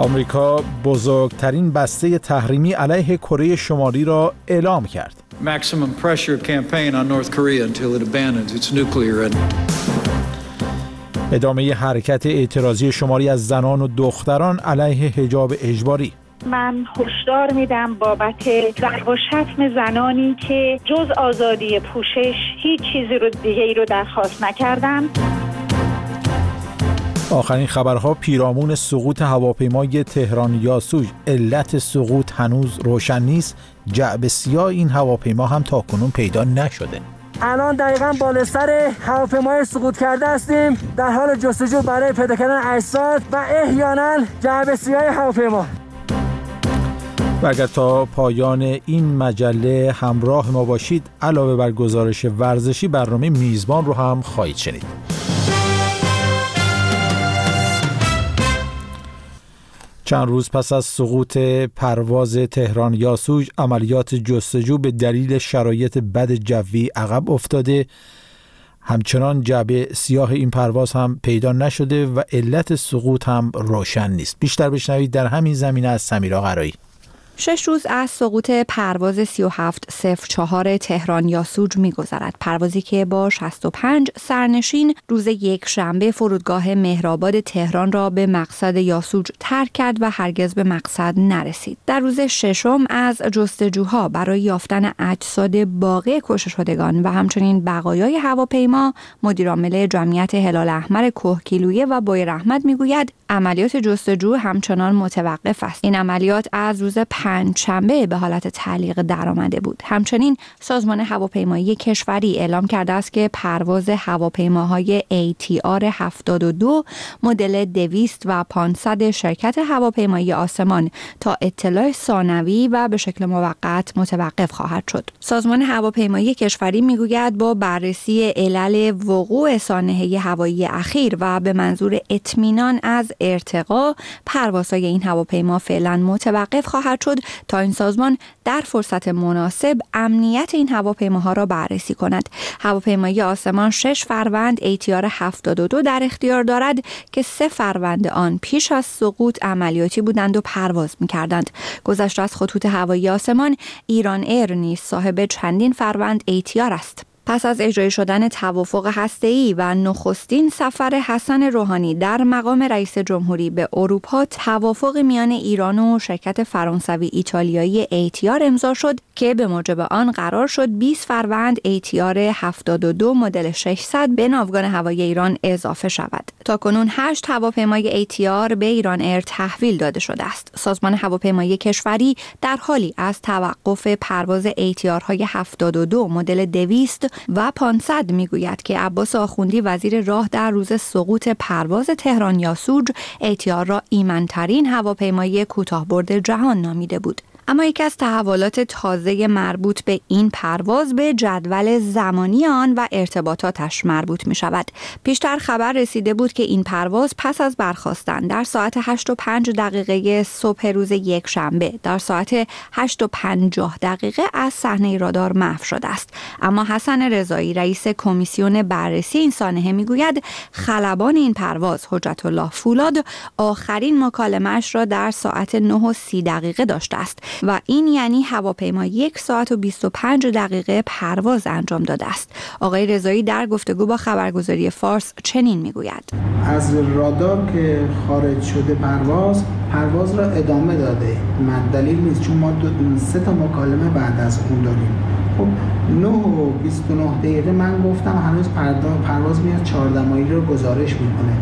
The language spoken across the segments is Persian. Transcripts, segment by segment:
آمریکا بزرگترین بسته تحریمی علیه کره شمالی را اعلام کرد. Maximum pressure campaign on North Korea until it abandons its nuclear. ادامه حرکت اعتراضی شماری از زنان و دختران علیه حجاب اجباری. من هشدار میدم بابت ضرب و شتم زنانی که جز آزادی پوشش هیچ چیزی رو دیگه‌ای رو درخواست نکردن. آخرین خبرها پیرامون سقوط هواپیمای تهران یاسوج. علت سقوط هنوز روشن نیست. جعبه سیاه این هواپیما هم تاکنون پیدا نشده. الان دقیقاً بالای سر هواپیمای سقوط کرده هستیم، در حال جستجو برای پیدا کردن اجساد و احیانا جعبه سیاه هواپیما. و اگر تا پایان این مجله همراه ما باشید، علاوه بر گزارش ورزشی، برنامه میزبان رو هم خواهید شنید. چند روز پس از سقوط پرواز تهران یاسوج، عملیات جستجو به دلیل شرایط بد جوی عقب افتاده. همچنان جعبه سیاه این پرواز هم پیدا نشده و علت سقوط هم روشن نیست. بیشتر بشنوید در همین زمینه از سمیرا قرایی. 6 روز از سقوط پرواز 3704 تهران یاسوج می‌گذرد. پروازی که با 65 سرنشین روز یکشنبه فرودگاه مهرآباد تهران را به مقصد یاسوج ترک کرد و هرگز به مقصد نرسید. در روز ششم از جستجوها برای یافتن اجساد باقی کشته شدگان و همچنین بقایای هواپیما، مدیرعامل جمعیت هلال احمر کهگیلویه و بویر احمد میگوید عملیات جستجو همچنان متوقف است. این عملیات از روز پنجشنبه به حالت تعلیق درآمده بود. همچنین سازمان هواپیمایی کشوری اعلام کرده است که پرواز هواپیماهای ATR 72 مدل 200 و 500 شرکت هواپیمایی آسمان تا اطلاع ثانوی و به شکل موقت متوقف خواهد شد. سازمان هواپیمایی کشوری میگوید با بررسی علل وقوع سانحه هوایی اخیر و به منظور اطمینان از ارتقا، پروازهای این هواپیما فعلا متوقف خواهد شد تا این سازمان در فرصت مناسب امنیت این هواپیماها را بررسی کند. هواپیمای آسمان 6 فروند ATR 72 در اختیار دارد که 3 فروند آن پیش از سقوط عملیاتی بودند و پرواز می‌کردند. گذشته از خطوط هوایی آسمان، ایران ایر نیز صاحب چندین فروند ATR است. پس از اجرای شدن توافق هسته‌ای و نخستین سفر حسن روحانی در مقام رئیس جمهوری به اروپا، توافق میان ایران و شرکت فرانسوی ایتالیایی ATR امضا شد که به موجب آن قرار شد 20 فروند ATR 72 مدل 600 به ناوگان هوایی ایران اضافه شود. تاکنون 8 هواپیمای ATR به ایران ایر تحویل داده شده است. سازمان هواپیمایی کشوری در حالی از توقف پرواز ATR های 72 مدل 200 و 500 میگوید که عباس آخوندی وزیر راه در روز سقوط پرواز تهران یاسوج ATR را ایمن‌ترین هواپیمای کوتاه‌برد جهان نامیده بود. اما یکی از تحولات تازه مربوط به این پرواز به جدول زمانی آن و ارتباطاتش مربوط می شود. پیشتر خبر رسیده بود که این پرواز پس از برخاستن در ساعت 8:05 صبح روز یکشنبه در ساعت 8:50 از صحنه رادار محو شده است. اما حسن رضایی رئیس کمیسیون بررسی این سانحه می گوید خلبان این پرواز حجت الله فولاد آخرین مکالمه‌اش را در ساعت 9:30 داشته است و این یعنی هواپیما 1 ساعت و 25 دقیقه پرواز انجام داده است. آقای رضایی در گفتگو با خبرگزاری فارس چنین میگوید: از رادار که خارج شده پرواز را ادامه داده. من دلیل نیست، چون ما 3 تا مکالمه بعد از اون داریم. خب 9:29 من گفتم هنوز پرواز میاد 14 مایل رو گزارش میکنه.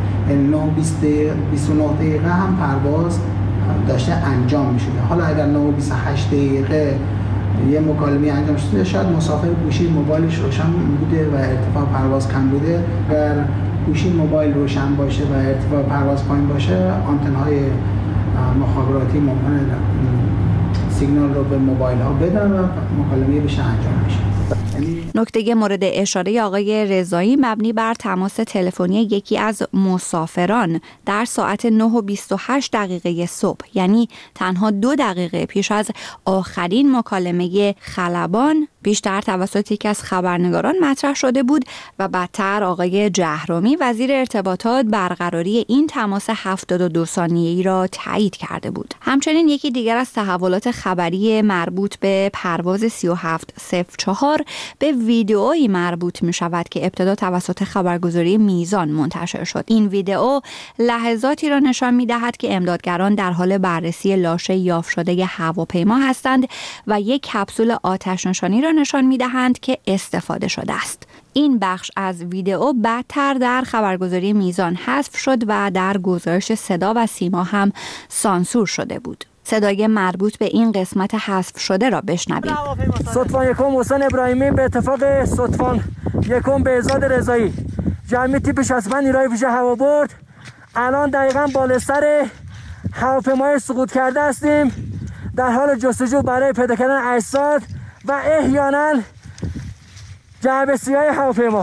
9:29 هم پرواز داشته انجام میشده. حالا اگر 9:28 یه مکالمه انجام شده، شاید مسافر گوشی موبایلش روشن بوده و ارتفاع پرواز کم بوده. اگر گوشی موبایل روشن باشه و ارتفاع پرواز پایین باشه، آنتن‌های مخابراتی ممکنه سیگنال رو به موبایل ها بدن و مکالمه بشه انجام میشه. یعنی نکته مورد اشاره آقای رضایی مبنی بر تماس تلفنی یکی از مسافران در ساعت 9:28 صبح، یعنی تنها 2 دقیقه پیش از آخرین مکالمه خلبان، بیشتر توسط یکی از خبرنگاران مطرح شده بود و بعدتر آقای جهرومی وزیر ارتباطات برقراری این تماس 72 ثانیه‌ای را تایید کرده بود. همچنین یکی دیگر از تحولات خبری مربوط به پرواز 3704 به ویدئویی مربوط می شود که ابتدا توسط خبرگزاری میزان منتشر شد. این ویدئو لحظاتی را نشان می دهد که امدادگران در حال بررسی لاشه یافت شده هواپیما هستند و یک کپسول آتش نشانی را نشان می دهند که استفاده شده است. این بخش از ویدئو بعدتر در خبرگزاری میزان حذف شد و در گزارش صدا و سیما هم سانسور شده بود. صدای مربوط به این قسمت حذف شده را بشنوید. صدفان یکم حسین ابراهیمی به اتفاق صدفان یکم بهزاد رضایی جمعی تیپ 65 نیروی ویژه هوا برد. الان دقیقاً بالای سر هواپیمای سقوط کرده هستیم در حال جستجو برای پیدا کردن اجساد و احیانا جعبه سیاه هواپیما.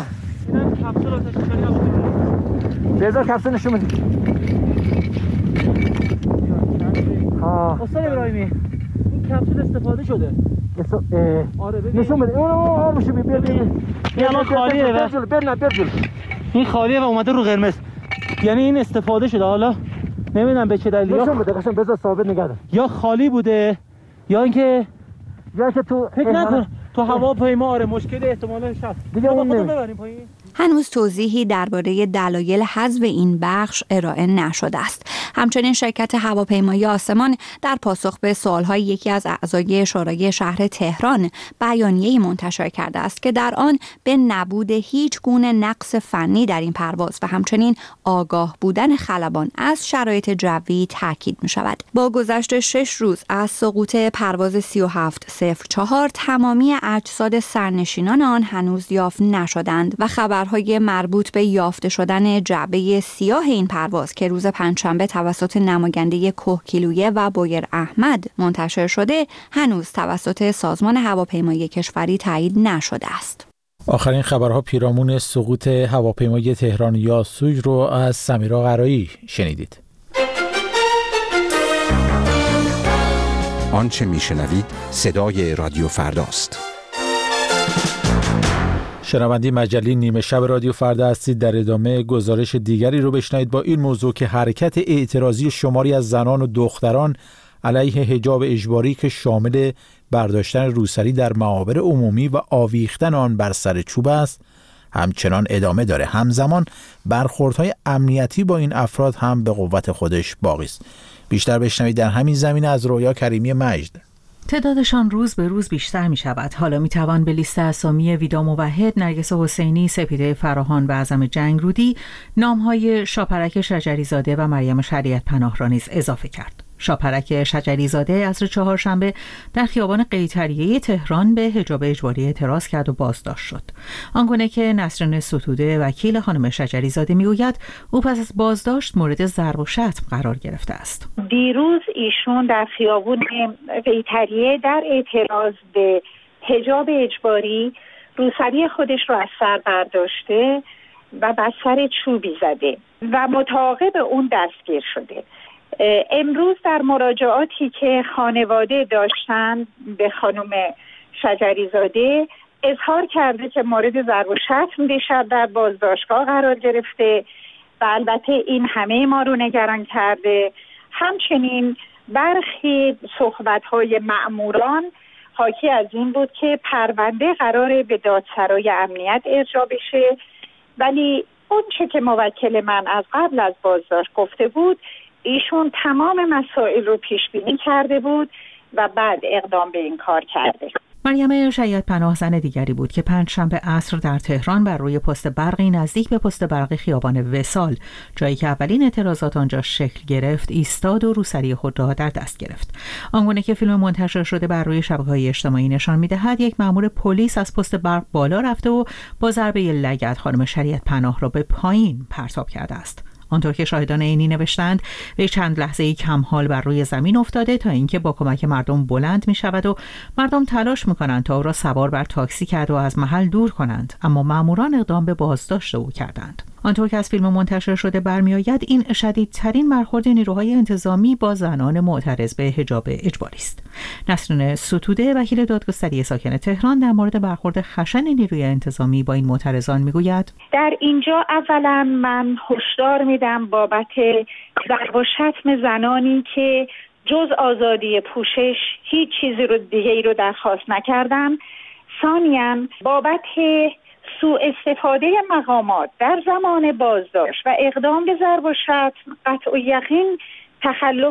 بهزاد کپسول نشون میده. حسین ابراهیمی این کپسول استفاده شده. آره نشون بده. اون میشه بیا الان خالیه این خالیه و اومده رو قرمز، یعنی این استفاده شده. حالا نمیدونم به چه دلیلی. نشون بده قشنگ بذار ثابت نگه دار. یا خالی بوده یا اینکه تو فکر نکن تو هواپیما آره مشکل احتمالاً هست. دیگه اون ببریم پایین. هنوز توضیحی درباره دلایل حذف این بخش ارائه نشده است. همچنین شرکت هواپیمایی آسمان در پاسخ به سوال‌های یکی از اعضای شورای شهر تهران بیانیه‌ای منتشر کرده است که در آن به نبود هیچ گونه نقص فنی در این پرواز و همچنین آگاه بودن خلبان از شرایط جوی تاکید می‌شود. با گذشت 6 روز از سقوط پرواز 3704 تمامی اجساد سرنشینان آن هنوز یافت نشدند و خبرهای مربوط به یافته شدن جعبه سیاه این پرواز که روز پنجشنبه توسط نماینده کوهگیلویه و بویر احمد منتشر شده هنوز توسط سازمان هواپیمایی کشوری تایید نشده است. آخرین خبرها پیرامون سقوط هواپیمای تهران یاسوج رو از سمیرا قرایی شنیدید. آنچه میشنوید صدای رادیو فرداست. شنونده مجله نیمه شب رادیو فردا هستید. در ادامه گزارش دیگری رو بشنوید با این موضوع که حرکت اعتراضی شماری از زنان و دختران علیه حجاب اجباری که شامل برداشتن روسری در معابر عمومی و آویختن آن بر سر چوب است همچنان ادامه داره. همزمان برخوردهای امنیتی با این افراد هم به قوت خودش باقی است. بیشتر بشنوید در همین زمینه از رویا کریمی مجد. تعدادشان روز به روز بیشتر می شود. حالا می توان به لیست اسامی ویدا موحد، نرگس حسینی، سپیده فراهان و اعظم جنگرودی نامهای شاپرک شجری زاده و مریم شریعت پناه را نیز اضافه کرد. شاپرک شجری زاده عصر چهارشنبه در خیابان قیطریه تهران به حجاب اجباری اعتراض کرد و بازداشت شد. آنگونه که نسرین ستوده وکیل خانم شجری زاده میگوید او پس از بازداشت مورد ضرب و شتم قرار گرفته است. دیروز ایشون در خیابان قیطریه در اعتراض به حجاب اجباری روسری خودش رو از سر برداشته و بر سر چوبی زده و متعاقب اون دستگیر شده. امروز در مراجعاتی که خانواده داشتن به خانم شجری زاده اظهار کرده که مورد ضرب و شتم دیشب در بازداشتگاه قرار گرفته و البته این همه ما رو نگران کرده. همچنین برخی صحبت‌های مأموران حاکی از این بود که پرونده قراره به دادسرای امنیت ارجاع بشه، ولی اون چه که موکل من از قبل از بازداشت گفته بود ایشون تمام مسائل رو پیش بینی کرده بود و بعد اقدام به این کار کرده. مریم شریعت پناه زن دیگری بود که پنجشنبه عصر در تهران بر روی پست برقی نزدیک به پست برقی خیابان وصال، جایی که اولین اعتراضات آنجا شکل گرفت، ایستاد و روسری خود را در دست گرفت. آنگونه که فیلم منتشر شده بر روی شبکه‌های اجتماعی نشان می‌دهد یک مأمور پلیس از پست برق بالا رفته و با ضربه لگد خانم شریعت پناه را به پایین پرتاب کرده است. آنطور که شاهدان عینی نوشتند وی چند لحظه کم حال بر روی زمین افتاده تا اینکه با کمک مردم بلند می شود و مردم تلاش می کنند تا او را سوار بر تاکسی کرد و از محل دور کنند، اما ماموران اقدام به بازداشت او کردند. آنطور که از فیلم منتشر شده برمیآید این شدیدترین برخورد نیروهای انتظامی با زنان معترض به حجاب اجباری است. نسرین ستوده وکیل دادگستری ساکن تهران در مورد برخورد خشن نیروی انتظامی با این معترضان میگوید: در اینجا اولا من هشدار میدم بابت ضرب و شتم زنانی که جز آزادی پوشش هیچ چیزی رو دیگه‌ای رو درخواست نکردن. ثانیاً بابت سوء استفاده مقامات در زمان بازداشت و اقدام به ضرب و شتم قطع و یقین تخلف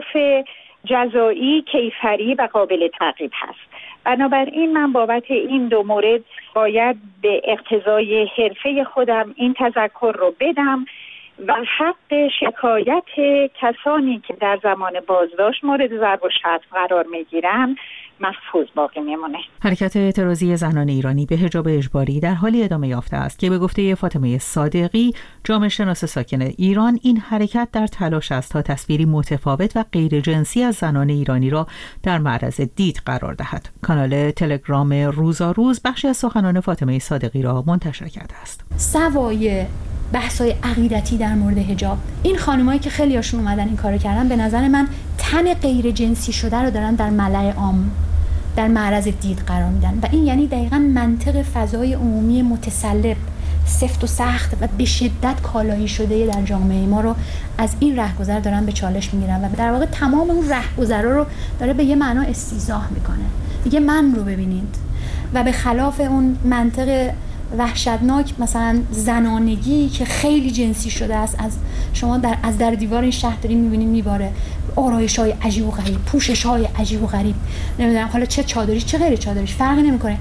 جزایی، کیفری و قابل تعقیب هست. بنابراین من بابت این دو مورد باید به اقتضای حرفه خودم این تذکر رو بدم و حق شکایت کسانی که در زمان بازداشت مورد ضرب و شتم قرار میگیرن محفوظ باقی میمونه. حرکت اعتراضی زنان ایرانی به حجاب اجباری در حالی ادامه یافته است که به گفته فاطمه صادقی، جامعه شناس ساکن ایران، این حرکت در تلاش است تا تصویری متفاوت و غیر جنسی از زنان ایرانی را در معرض دید قرار دهد. کانال تلگرام روزاروز بخشی از سخنان فاطمه صادقی را منتشر کرده است. سوای بحث‌های عقیدتی در مورد حجاب، این خانمایی که خیلی هاشون اومدن این کارو کردن، به نظر من تن غیر جنسی شده رو دارن در ملأ عام در معرض دید قرار میدن و این یعنی دقیقاً منطق فضای عمومی متسلب، سفت و سخت و به شدت کالایی شده در جامعه ما رو از این رهگذر دارن به چالش میگیرن و در واقع تمام اون رهگذرا رو داره به یه معنا استیضاح میکنه. میگه من رو ببینید و به خلاف اون منطق وحشتناک مثلا زنانگی که خیلی جنسی شده است، از شما از در دیوار این شهر داریم میبینیم میباره، آرایش‌های عجیب و غریب، پوشش‌های عجیب و غریب، نمیدونم حالا چه چادریش چه غیر چادریش فرقی نمیکنه.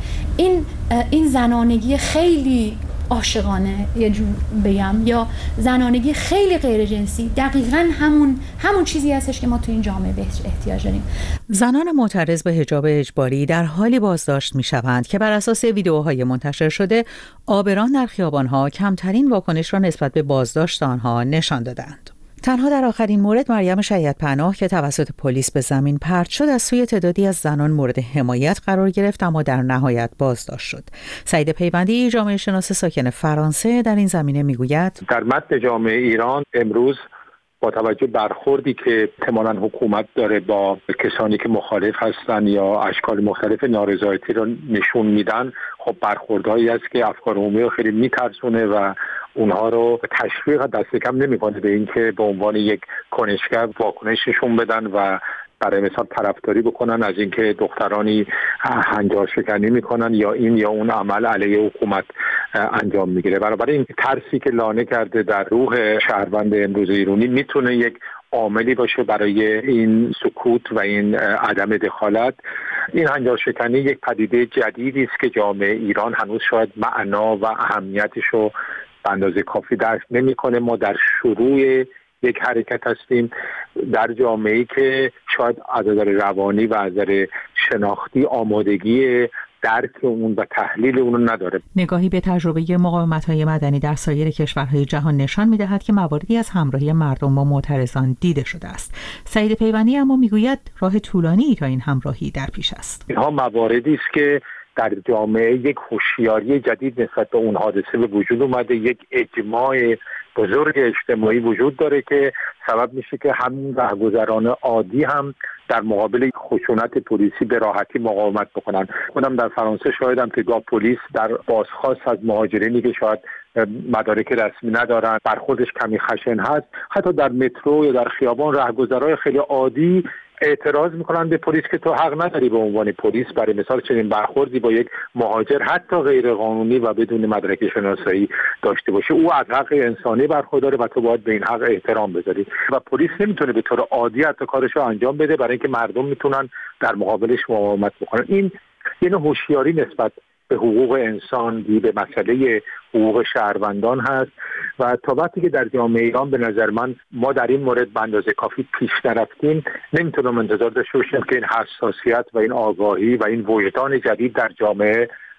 این زنانگی خیلی عاشقانه یه جور بگم، یا زنانگی خیلی غیر جنسی، دقیقاً همون چیزی هستش که ما تو این جامعه بهش احتیاج داریم. زنان معترض به حجاب اجباری در حالی بازداشت می‌شوند که بر اساس ویدیوهای منتشر شده آبران در خیابان‌ها کمترین واکنش را نسبت به بازداشت آنها نشان دادند. تنها در آخرین مورد مریم شیدپناه که توسط پلیس به زمین پرت شد از سوی تعدادی از زنان مورد حمایت قرار گرفت، اما در نهایت بازداشت شد. سعید پیوندی، جامعه شناس ساکن فرانسه، در این زمینه میگوید: در متن جامعه ایران امروز با توجه برخوردی که احتمالاً حکومت داره با کسانی که مخالف هستن یا اشکال مختلف نارضایتی رو نشون میدن، خب برخوردهایی است که افکار عمومی رو خیلی میترسونه و اونها رو تشویق دست کم نمیکنه به اینکه به عنوان یک کنشگر واکنش نشون بدن و برای مثال طرفداری بکنن از اینکه دخترانی هنجار شکنی میکنن یا این یا اون عمل علیه حکومت انجام میگیره. بنابراین این ترسی که لانه کرده در روح شهروند امروز ایرانی میتونه یک عاملی باشه برای این سکوت و این عدم دخالت. این هنجار شکنی یک پدیده جدیدی است که جامعه ایران هنوز شاید معنا و اهمیتش رو به اندازه کافی درک نمیکنه. ما در شروع یک حرکت هستیم در جامعه‌ای که شاید از نظر روانی و از نظر شناختی آمادگی درک اون و تحلیل اون رو نداره. نگاهی به تجربه مقاومت‌های مدنی در سایر کشورهای جهان نشان می‌دهد که مواردی از همراهی مردم با معترضان دیده شده است. سعید پیوندی اما میگوید راه طولانی تا این همراهی در پیش است. اینها مواردی است که در جامعه یک هوشیاری جدید نسبت به اون حادثه به وجود اومده، یک اجماع بزرگ اجتماعی وجود داره که سبب میشه که همین رهگذران عادی هم در مقابل خشونت پلیسی به راحتی مقاومت بکنن. خودم در فرانسه شاهدم که گاه پلیس در بازخواست از مهاجرینی که شاید مدارک رسمی ندارن برخوردش کمی خشن هست، حتی در مترو یا در خیابان رهگذرای خیلی عادی اعتراض میکنن به پلیس که تو حق نداری به عنوان پلیس برای مثال چنین برخوردی با یک مهاجر حتی غیر قانونی و بدون مدرک شناسایی داشته باشه. او از حق انسانی برخورداره و تو باید به این حق احترام بذاری و پلیس نمیتونه به طور عادی حتی کارشو انجام بده برای اینکه مردم میتونن در مقابلش مقاومت بکنن. این یه نوع هوشیاری نسبت به حقوق انسان، به مسئله حقوق شهروندان هست و تا وقتی که در جامعه ایران به نظر من ما در این مورد به اندازه کافی پیش نرفتیم، نمیتونم انتظار داشته باشیم که این حساسیت و این آگاهی و این وجدان جدید در جامعه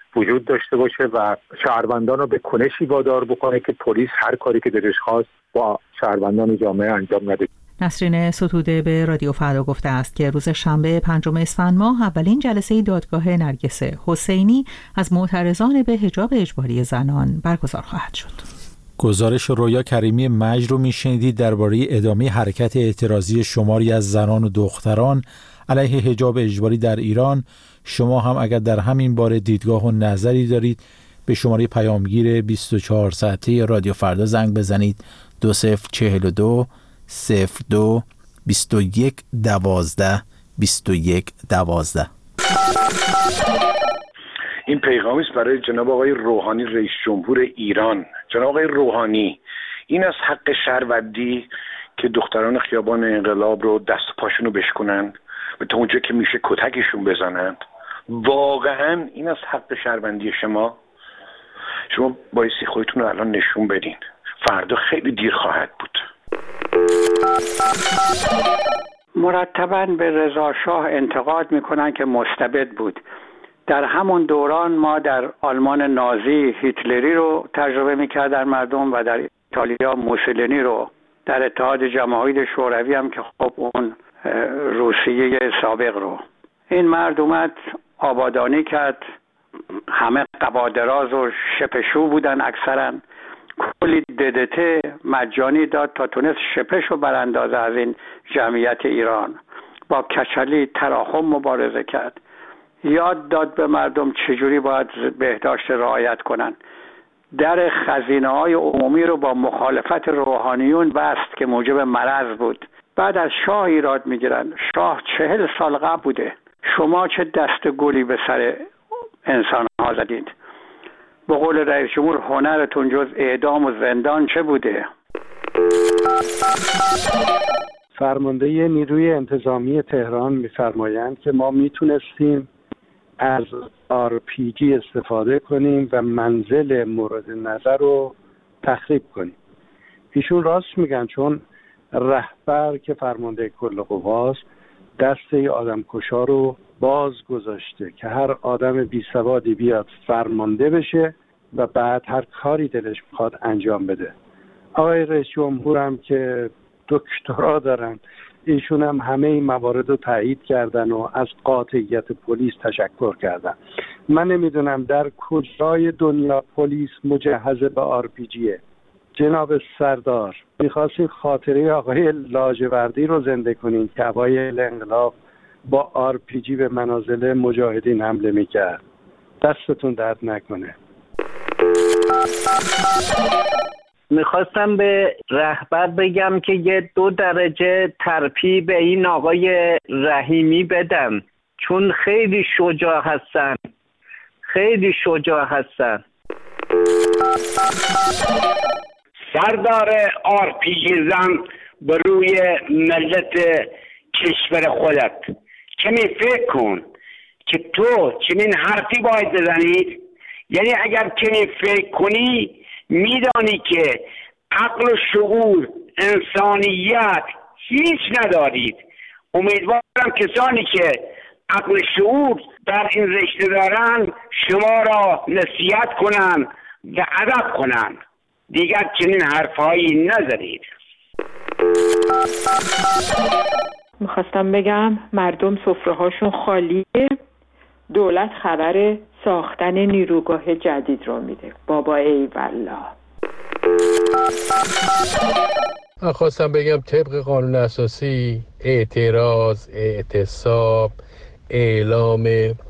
وجود داشته باشه و شهروندان رو به کنشی وادار بکنه که پلیس هر کاری که دلش خواست با شهروندان جامعه انجام نده. نسرین ستوده به رادیو فردا گفته است که روز شنبه 5 اسفند ماه اولین جلسه دادگاه نرگس حسینی از معترضان به حجاب اجباری زنان برگزار خواهد شد. گزارش رویا کریمی مجد رو میشنیدید درباره ادامه حرکت اعتراضی شماری از زنان و دختران علیه حجاب اجباری در ایران. شما هم اگر در همین باره دیدگاه و نظری دارید به شماره پیامگیر 24 ساعته رادیو فردا زنگ بزنید 2042 02 21 12 21 12. این پیغامی است برای جناب آقای روحانی رئیس جمهور ایران. جناب آقای روحانی، این از حق شهروندی که دختران خیابان انقلاب رو دست پاشون رو بشکنن و تا اونجا که میشه کتکشون بزنند؟ واقعا این از حق شهروندی شما بایستی خودتون رو الان نشون بدین. فردا خیلی دیر خواهد بود. مرتباً به رضا شاه انتقاد میکنن که مستبد بود. در همون دوران ما در آلمان نازی هیتلری رو تجربه میکردن مردم و در ایتالیا موسولینی رو، در اتحاد جماهیر شوروی هم که خب اون روسیه سابق رو. این مرد اومد آبادانی کرد، همه قبادراز و شپشو بودن، اکثرا کلی ددته مجانی داد تا تونست شپش رو براندازه از این جمعیت ایران. با کچلی تراحم مبارزه کرد، یاد داد به مردم چجوری باید بهداشت رعایت کنن. در خزینه‌های عمومی رو با مخالفت روحانیون بست که موجب مرض بود. بعد از شاه ایراد میگیرن. شاه 40 سال قبل بوده. شما چه دست گلی به سر انسان ها زدید؟ به قول رئیس جمهور هنرتون جز اعدام و زندان چه بوده؟ فرمانده نیروی انتظامی تهران می‌فرمایند که ما میتونستیم از RPG استفاده کنیم و منزل مورد نظر رو تخریب کنیم. ایشون راست میگن، چون رهبر که فرمانده کل قواست دست آدمکشا رو باز گذاشته که هر آدم بی سوادی بیاد فرمانده بشه و بعد هر کاری دلش میخواد انجام بده. آقای رئیس جمهور هم که دکترا دارن، ایشون هم همه این موارد رو تایید کردن و از قاطعیت پلیس تشکر کردن. من نمیدونم در کجای دنیا پلیس مجهز به RPGه. جناب سردار، میخواستین خاطره آقای لاجوردی رو زنده کنین که اوایل انقلاب با RPG به منازل مجاهدین حمله میکرد. دستتون درد نکنه. میخواستم به رهبر بگم که یه 2 درجه ترفیع به این آقای رحیمی بدم، چون خیلی شجاع هستن، خیلی شجاع هستن. سردار RPG زن به روی ملت کشور خودت کمی فکر کن که تو چنین حرفی باید بزنی. یعنی اگر کمی فکر کنی میدانی که عقل و شعور، انسانیت هیچ ندارید. امیدوارم کسانی که عقل و شعور در این رشته دارن شما را نصیحت کنن و ادب کنن. دیگر چنین حرفهایی نزنید. میخواستم بگم مردم سفره‌هاشون خالیه، دولت خبر ساختن نیروگاه جدید رو میده. بابا ای والله. من خواستم بگم طبق قانون اساسی اعتراض، اعتصاب، اعلام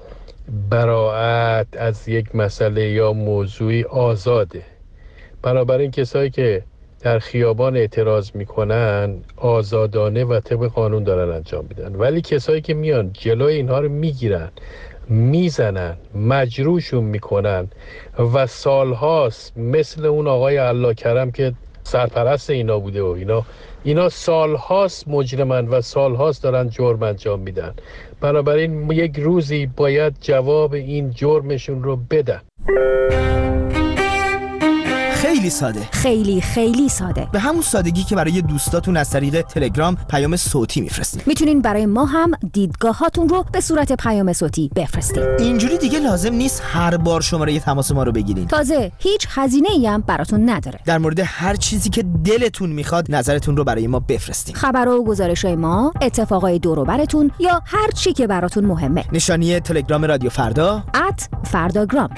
براءت از یک مسئله یا موضوعی آزاده. بنابراین کسایی که در خیابان اعتراض میکنن آزادانه و طبق قانون دارن انجام میدن، ولی کسایی که میان جلوی اینها رو میگیرن، میزنن، مجروحشون میکنن و سالهاست، مثل اون آقای الله کرم که سرپرست اینا بوده و اینا سالهاست مجرمن و سالهاست دارن جرم انجام میدن. بنابراین یک روزی باید جواب این جرمشون رو بدن. خیلی ساده، خیلی خیلی ساده، به همون سادگی که برای دوستاتون از طریق تلگرام پیام صوتی میفرستین. میتونین برای ما هم دیدگاهاتون رو به صورت پیام صوتی بفرستین. اینجوری دیگه لازم نیست هر بار شماره تماس ما رو بگیرین. تازه هیچ هزینه‌ای هم براتون نداره. در مورد هر چیزی که دلتون میخواد نظرتون رو برای ما بفرستین. خبرها و گزارش‌های ما، اتفاقای دور و برتون یا هر چی که براتون مهمه. نشانی تلگرام رادیو فردا @فرداگرام.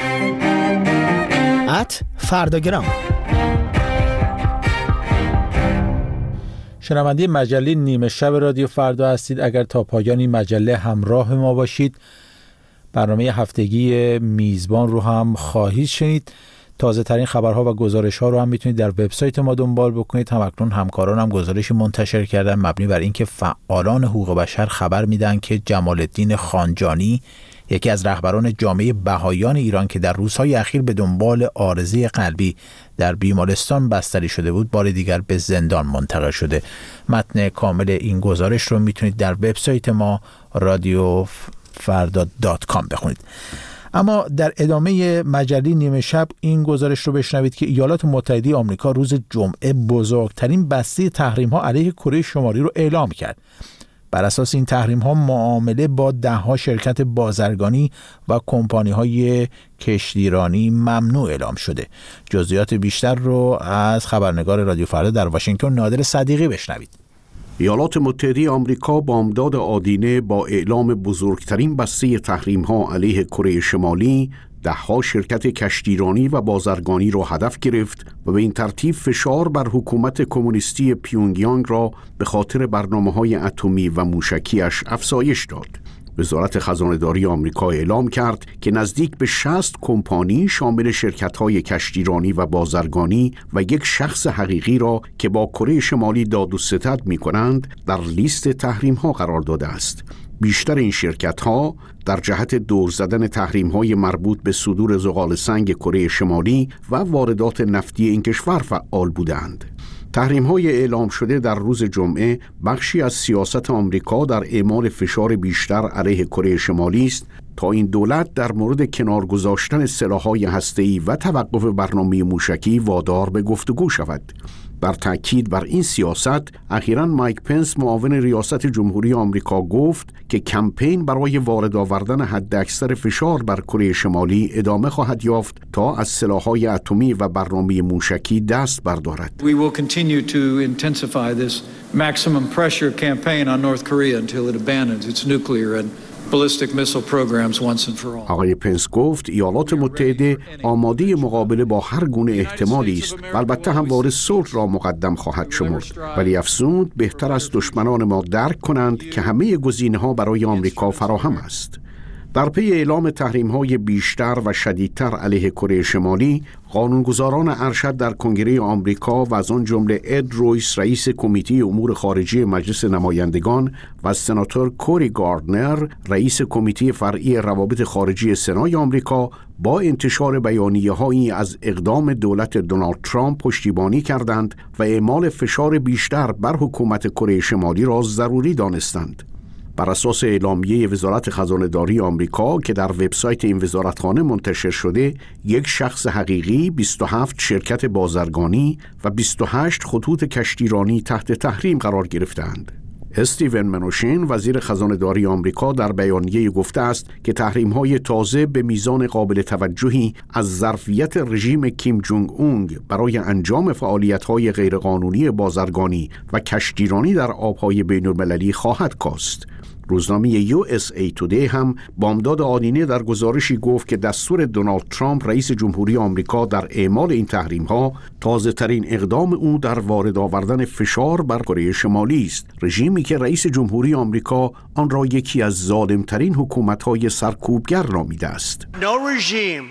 فرداگرام. شنونده مجله نیمه شب رادیو فردا هستید. اگر تا پایان این مجله همراه ما باشید، برنامه هفتگی میزبان رو هم خواهید شنید. تازه ترین خبرها و گزارش ها رو هم میتونید در وبسایت ما دنبال بکنید. همکنون همکاران هم گزارشی منتشر کردن مبنی بر اینکه فعالان حقوق بشر خبر میدن که جمال الدین خانجانی، یکی از رهبران جامعه بهائیان ایران که در روزهای اخیر به دنبال عارضه قلبی در بیمارستان بستری شده بود، بار دیگر به زندان منتقل شده. متن کامل این گزارش رو میتونید در وبسایت ما radiofarda.com بخونید. اما در ادامه مجله نیمه شب این گزارش رو بشنوید که ایالات متحده آمریکا روز جمعه بزرگترین بسته تحریم‌ها علیه کره شمالی رو اعلام کرد. بر اساس این تحریم‌ها معامله با ده‌ها شرکت بازرگانی و کمپانی‌های کشتیرانی ممنوع اعلام شده. جزئیات بیشتر رو از خبرنگار رادیو فردا در واشنگتن نادر صدیقی بشنوید. ایالات متحده آمریکا بامداد آدینه با اعلام بزرگترین بسته تحریم‌ها علیه کره شمالی ده‌ها شرکت کشتیرانی و بازرگانی را هدف گرفت و به این ترتیب فشار بر حکومت کمونیستی پیونگیانگ را به خاطر برنامه‌های اتمی و موشکیش افزایش داد. وزارت خزانه‌داری آمریکا اعلام کرد که نزدیک به 60 کمپانی شامل شرکت‌های کشتیرانی و بازرگانی و یک شخص حقیقی را که با کره شمالی داد و ستد می‌کنند در لیست تحریم‌ها قرار داده است. بیشتر این شرکت‌ها در جهت دور زدن تحریم‌های مربوط به صدور زغال سنگ کره شمالی و واردات نفتی این کشور فعال بودند. تحریم‌های اعلام شده در روز جمعه بخشی از سیاست آمریکا در اعمال فشار بیشتر علیه کره شمالی است تا این دولت در مورد کنار گذاشتن سلاح‌های هسته‌ای و توقف برنامه موشکی وادار به گفتگو شود. بر تأکید بر این سیاست، اخیراً مایک پنس معاون ریاست جمهوری آمریکا گفت که کمپین برای وارد آوردن حداکثر فشار بر کره شمالی ادامه خواهد یافت تا از سلاح‌های اتمی و برنامه موشکی دست بردارد. We will continue to intensify this maximum pressure campaign on North Korea until it abandons its nuclear and ballistic missile programs once and for all. آقای پنس گفت ایالات متحده آماده مقابله با هر گونه احتمالی است و البته همواره صلح را مقدم خواهد شمرد، ولی افزود بهتر است دشمنان ما درک کنند که همه گزینه‌ها برای آمریکا فراهم است. در پی اعلام تحریم‌های بیشتر و شدیدتر علیه کره شمالی، قانونگذاران ارشد در کنگره آمریکا و از آن جمله اد رویس رئیس کمیته امور خارجی مجلس نمایندگان و سناتور کوری گاردنر رئیس کمیته فرعی روابط خارجی سنای آمریکا با انتشار بیانیه‌هایی از اقدام دولت دونالد ترامپ پشتیبانی کردند و اعمال فشار بیشتر بر حکومت کره شمالی را ضروری دانستند. بر اساس اعلامیه وزارت خزانه‌داری آمریکا که در وبسایت این وزارتخانه منتشر شده، یک شخص حقیقی، 27 شرکت بازرگانی و 28 خطوط کشتیرانی تحت تحریم قرار گرفتند. استیون منوشین وزیر خزانه‌داری آمریکا در بیانیه گفته است که تحریم‌های تازه به میزان قابل توجهی از ظرفیت رژیم کیم جونگ اونگ برای انجام فعالیت‌های غیرقانونی بازرگانی و کشتیرانی در آب‌های بین‌المللی خواهد کاست. روزنامه USA Today هم بامداد آدینه در گزارشی گفت که دستور دونالد ترامپ رئیس جمهوری آمریکا در اعمال این تحریم‌ها تازه‌ترین اقدام او در وارد آوردن فشار بر کره شمالی است، رژیمی که رئیس جمهوری آمریکا آن را یکی از ظالم‌ترین حکومت‌های سرکوبگر نامیده است. No regime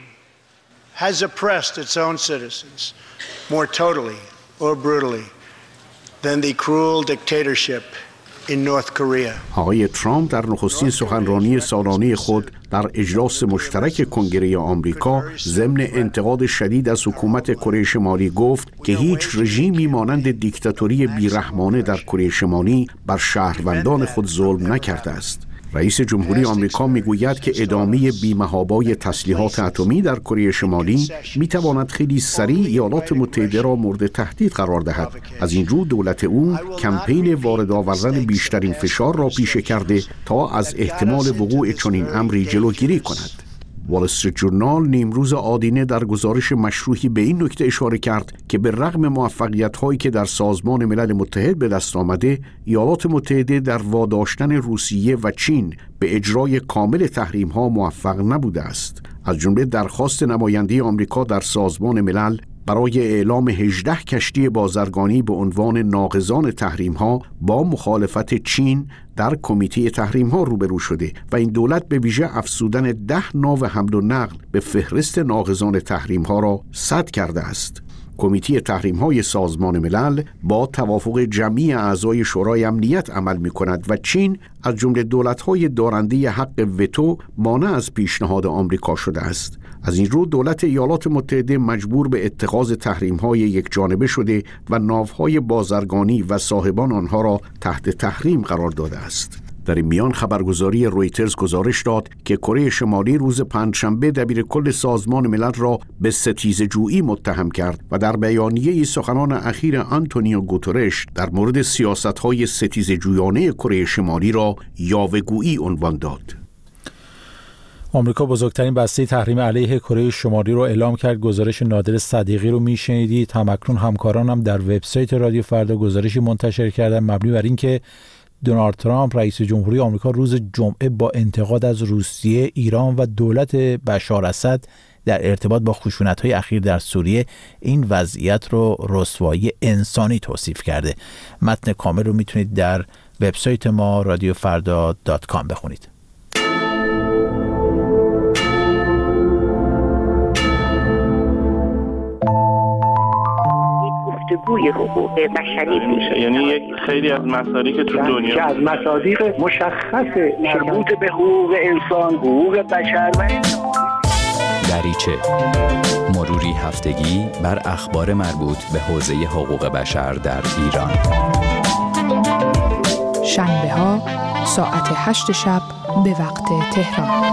has oppressed its own citizens more totally or brutally than the cruel dictatorship in North Korea. آقای ترامپ در نخستین سخنرانی سالانه خود در اجلاس مشترک کنگره آمریکا ضمن انتقاد شدید از حکومت کره شمالی گفت که هیچ رژیمی مانند دیکتاتوری بیرحمانه در کره شمالی بر شهروندان خود ظلم نکرده است. رئیس جمهوری آمریکا میگوید که ادامه بی‌محابای تسلیحات اتمی در کره شمالی میتواند خیلی سریع ایالات متحده را مورد تهدید قرار دهد. از این رو دولت او کمپین وارد آوردن بیشترین فشار را پیشه کرده تا از احتمال وقوع چنین امری جلوگیری کند. وال استریت جورنال نیمروز آدینه در گزارش مشروحی به این نکته اشاره کرد که به رغم موفقیت‌هایی که در سازمان ملل متحد به دست آمده، ایالات متحده در واداشتن روسیه و چین به اجرای کامل تحریم‌ها موفق نبوده است. از جمله درخواست نماینده آمریکا در سازمان ملل برای اعلام 18 کشتی بازرگانی به عنوان ناقضان تحریم‌ها با مخالفت چین در کمیته تحریم‌ها روبرو شده و این دولت به ویژه افزودن 10 ناو حمل و نقل به فهرست ناقضان تحریم‌ها را صد کرده است. کمیته تحریم‌های سازمان ملل با توافق جمعی اعضای شورای امنیت عمل می‌کند و چین از جمله دولت‌های دارنده حق وتو مانع از پیشنهاد آمریکا شده است. از این رو دولت ایالات متحده مجبور به اتخاذ تحریم‌های یکجانبه شده و ناوهای بازرگانی و صاحبان آنها را تحت تحریم قرار داده است. در این میان خبرگزاری رویترز گزارش داد که کره شمالی روز پنجشنبه دبیرکل سازمان ملل را به ستیزه‌جویی متهم کرد و در بیانیه‌ای سخنان اخیر آنتونیو گوترش در مورد سیاست‌های ستیزه‌جویانه کره شمالی را یاوه‌گویی عنوان داد. آمریکا بزرگترین بسته تحریم علیه کره شمالی رو اعلام کرد. گزارش نادر صدیقی رو میشنیدید. همکنون همکارانم در وبسایت رادیو فردا گزارشی منتشر کردن مبنی بر اینکه دونالد ترامپ رئیس جمهوری آمریکا روز جمعه با انتقاد از روسیه، ایران و دولت بشار اسد در ارتباط با خشونت‌های اخیر در سوریه این وضعیت رو رسوایی انسانی توصیف کرده. متن کامل رو میتونید در وبسایت ما radiofarda.com بخونید. گفتگوی حقوق بشری میشه، یعنی یک خیلی از مسائلی که تو دنیا که از مصادیق مشخص مربوط به حقوق انسان، حقوق بشر و دریچه مروری هفتگی بر اخبار مربوط به حوزه حقوق بشر در ایران. شنبه ها ساعت 8 شب به وقت تهران.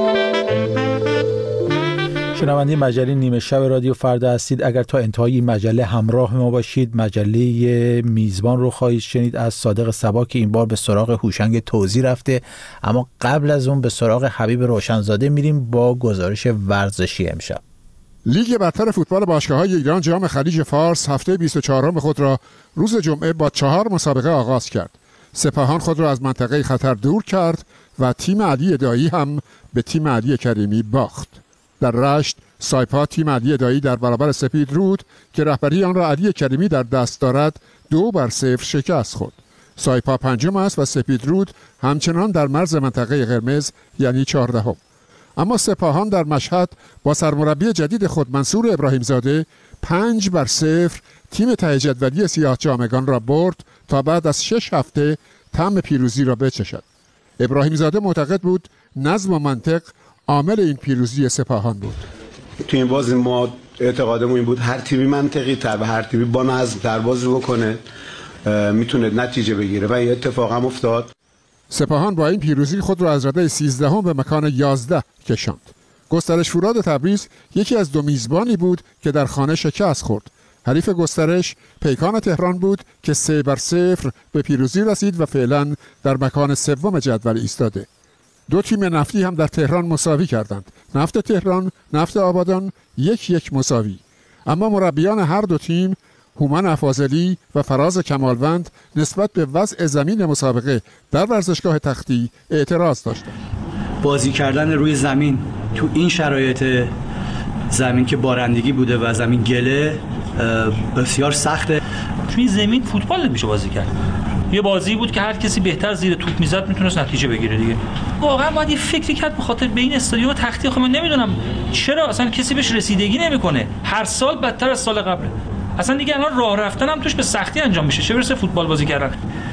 شنونده مجله نیمه شب رادیو فردا هستید. اگر تا انتهای این مجله همراه ما باشید، مجله میزبان رو خواهید شنید از صادق صبا که این بار به سراغ هوشنگ توزی رفته. اما قبل از اون به سراغ حبیب روشنزاده میریم با گزارش ورزشی امشب. لیگ برتر فوتبال باشگاه‌های ایران جام خلیج فارس هفته 24 خود را روز جمعه با 4 مسابقه آغاز کرد. سپاهان خود را از منطقه خطر دور کرد و تیم علی دایی هم به تیم علی کریمی باخت. در رشت سایپا تیم علی دایی در برابر سپید رود که رهبری آن را علی کریمی در دست دارد 2-0 شکست خورد. سایپا پنجم است و سپید رود همچنان در مرز منطقه قرمز یعنی 14. اما سپاهان در مشهد با سرمربی جدید خود منصور ابراهیمزاده 5-0 تیم ته جدولی سیاه‌جامگان را برد تا بعد از 6 هفته طعم پیروزی را بچشد. ابراهیمزاده معتقد بود نظم و منطق عامل این پیروزی سپاهان بود. تو این بازی ما اعتقادمون این بود هر تیمی منطقی تر و هر تیمی با نظم تر بازی بکنه میتونه نتیجه بگیره و این اتفاق هم افتاد. سپاهان با این پیروزی خود را از رده 13 به مکان 11 کشاند. گسترش فولاد تبریز یکی از 2 میزبانی بود که در خانه شکست خورد. حریف گسترش پیکان تهران بود که 3-0 به پیروزی رسید و فعلا در مکان 3 جدول ایستاده. 2 تیم نفتی هم در تهران مساوی کردند. نفت تهران، نفت آبادان 1-1 مساوی. اما مربیان هر 2 تیم هومن افاضلی و فراز کمالوند نسبت به وضع زمین مسابقه در ورزشگاه تختی اعتراض داشتند. بازی کردن روی زمین تو این شرایط زمین که بارندگی بوده و زمین گله بسیار سخته. توی زمین فوتبال نمیشه بازی کرد. یه بازی بود که هر کسی بهتر زیر توپ میزد میتونست نتیجه بگیره دیگه. واقعا باید یه فکری کرد به خاطر به این استادیوم تختی. خب من نمیدونم چرا اصلا کسی بهش رسیدگی نمیکنه. هر سال بدتر از سال قبله. اصلا دیگه الان راه رفتن هم توش به سختی انجام میشه، چه برسه فوتبال بازی کردن.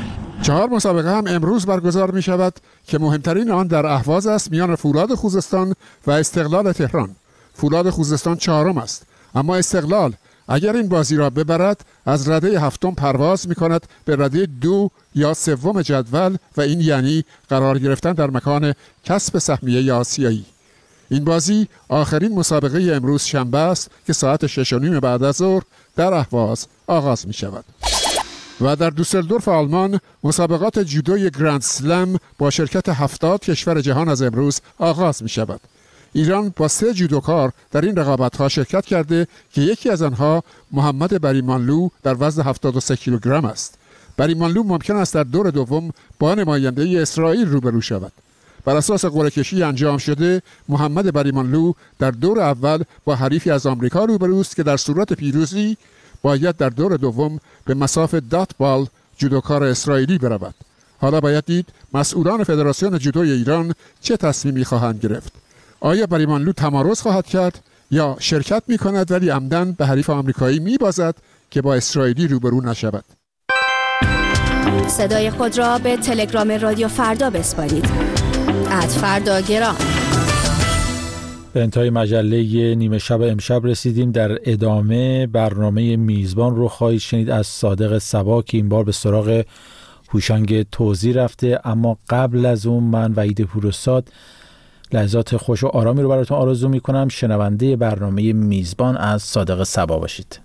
4 مسابقه هم امروز برگزار می شود که مهمترین آن در اهواز است میان فولاد خوزستان و استقلال تهران. فولاد خوزستان 4م است، اما استقلال اگر این بازی را ببرد از رده هفتم پرواز می‌کند به رده 2 یا 3 جدول و این یعنی قرار گرفتن در مکان کسب سهمیه آسیایی. این بازی آخرین مسابقه امروز شنبه است که ساعت 6:30 بعد از ظهر در اهواز آغاز می‌شود. و در دوسلدورف آلمان مسابقات جودوی گرند سلم با شرکت 70 کشور جهان از امروز آغاز می‌شود. ایران با 3 جودوکار در این رقابت‌ها شرکت کرده که یکی از آنها محمد بریمانلو در وزن 73 کیلوگرم است. بریمانلو ممکن است در دور دوم با نماینده اسرائیل روبرو شود. بر اساس قرعه‌کشی انجام شده محمد بریمانلو در دور اول با حریفی از آمریکا روبروست که در صورت پیروزی باید در دور دوم به مصاف داتبال جودوکار اسرائیلی برود. حالا باید دید مسئولان فدراسیون جودوی ایران چه تصمیمی خواهند گرفت. آیا بریمانلو تمارض خواهد کرد یا شرکت می کند ولی عمدن به حریف آمریکایی می بازد که با اسرائیلی روبرو نشود؟ صدای خود را به تلگرام رادیو فردا بسپارید. @فرداگرام. به انتهای مجله نیمه شب امشب رسیدیم. در ادامه برنامه میزبان رو خواهید شنید از صادق صبا که این بار به سراغ هوشنگ توزی رفته. اما قبل از اون من وحید پورستاد لحظات خوش و آرامی رو براتون آرزو میکنم. شنونده برنامه میزبان از صادق صبا باشید.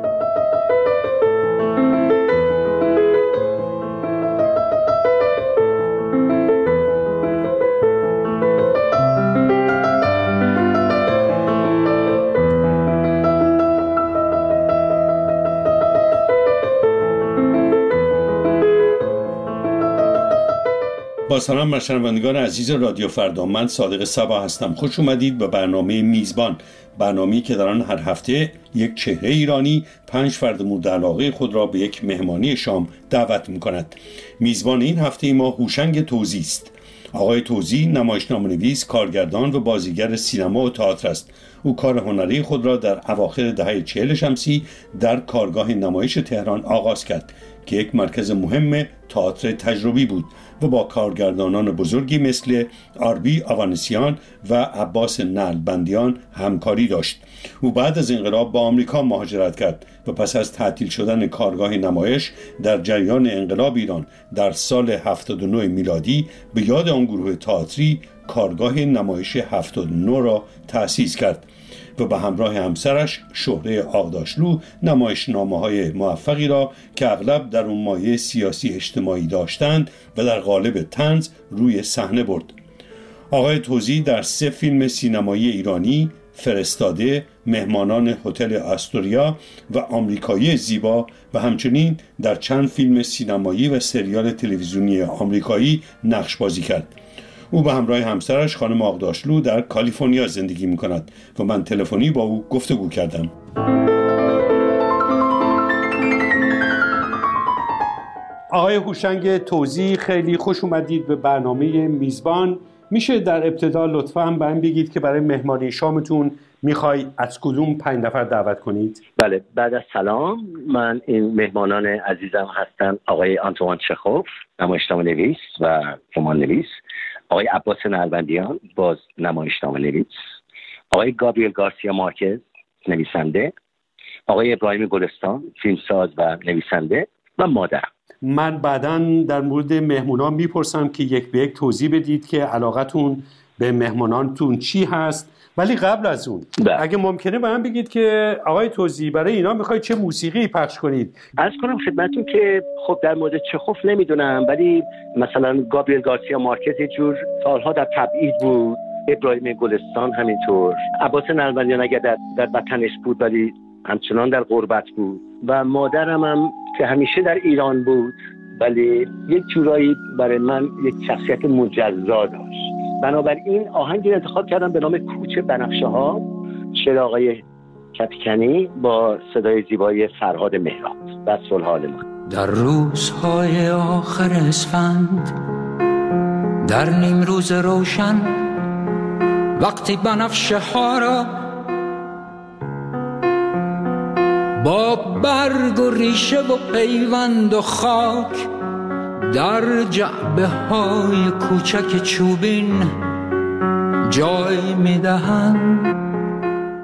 با سلام بر شنوندگان عزیز رادیو فردا، من صادق صبا هستم. خوش اومدید به برنامه میزبان، برنامه‌ای که در آن هر هفته یک چهره ایرانی 5 فرد مورد علاقه خود را به یک مهمانی شام دعوت می‌کند. میزبان این هفته ما هوشنگ توزی است. آقای توزی نمایشنامه‌نویس، کارگردان و بازیگر سینما و تئاتر است. او کار هنری خود را در اواخر دهه 40 شمسی در کارگاه نمایش تهران آغاز کرد که یک مرکز مهم تئاتر تجربی بود و با کارگردانان بزرگی مثل آربی آوانسیان و عباس نعلبندیان همکاری داشت. او بعد از انقلاب با آمریکا مهاجرت کرد و پس از تعطیل شدن کارگاه نمایش در جریان انقلاب ایران در سال 79 میلادی به یاد آن گروه تئاتری کارگاه نمایش 79 را تأسیس کرد و به همراه همسرش شهره آغداشلو نمایشنامه‌های موفقی را که اغلب در اون مایه سیاسی اجتماعی داشتند و در قالب طنز روی صحنه برد. آقای توزی در 3 فیلم سینمایی ایرانی، فرستاده، مهمانان هتل آستوریا و آمریکایی زیبا و همچنین در چند فیلم سینمایی و سریال تلویزیونی آمریکایی نقش بازی کرد. او به همراه همسرش خانم آغداشلو در کالیفرنیا زندگی می کند و من تلفنی با او گفتگو کردم. آقای هوشنگ توزی، خیلی خوش اومدید به برنامه میزبان. میشه در ابتدا لطفاً به من بگید که برای مهمانی شامتون میخوای از کدوم 5 نفر دعوت کنید؟ بله، بعد از سلام، من این مهمانان عزیزم هستن آقای آنتوان چخوف، نمایشنامه‌نویس و رمان‌نویس، آقای عباس نعلبندیان، باز نمایشنامه‌نویس، آقای گابریل گارسیا مارکز، نویسنده، آقای ابراهیم گلستان، فیلمساز و نویسنده، و مادرم. من بعداً در مورد مهمونان میپرسم که یک به یک توضیح بدید که علاقتون به مهمانانتون چی هست، ولی قبل از اون اگه ممکنه به من بگید که آقای توزی برای اینا میخواید چه موسیقی پخش کنید؟ عرض کنم خدمتتون که خب در مورد چخوف نمیدونم، ولی مثلا گابریل گارسیا مارکز یه جور سالها در تبعید بود، ابراهیم گلستان همینطور، عباس نعلبندیان اگر در وطنش بود ولی همچنان در غربت بود، و مادرم هم که همیشه در ایران بود ولی یک جورایی برای من یک شخصیت مجزا داشت. بنابراین آهنگی انتخاب کردم به نام کوچه بنفشه ها، شعر آقای کپکنی با صدای زیبای فرهاد مهراب. و صلح حال ما. در روزهای آخر اسفند، در نیم روز روشن، وقتی بنفشه ها را با برگ و ریشه و پیوند و خاک در جعبه های کوچک چوبین جای میدهند،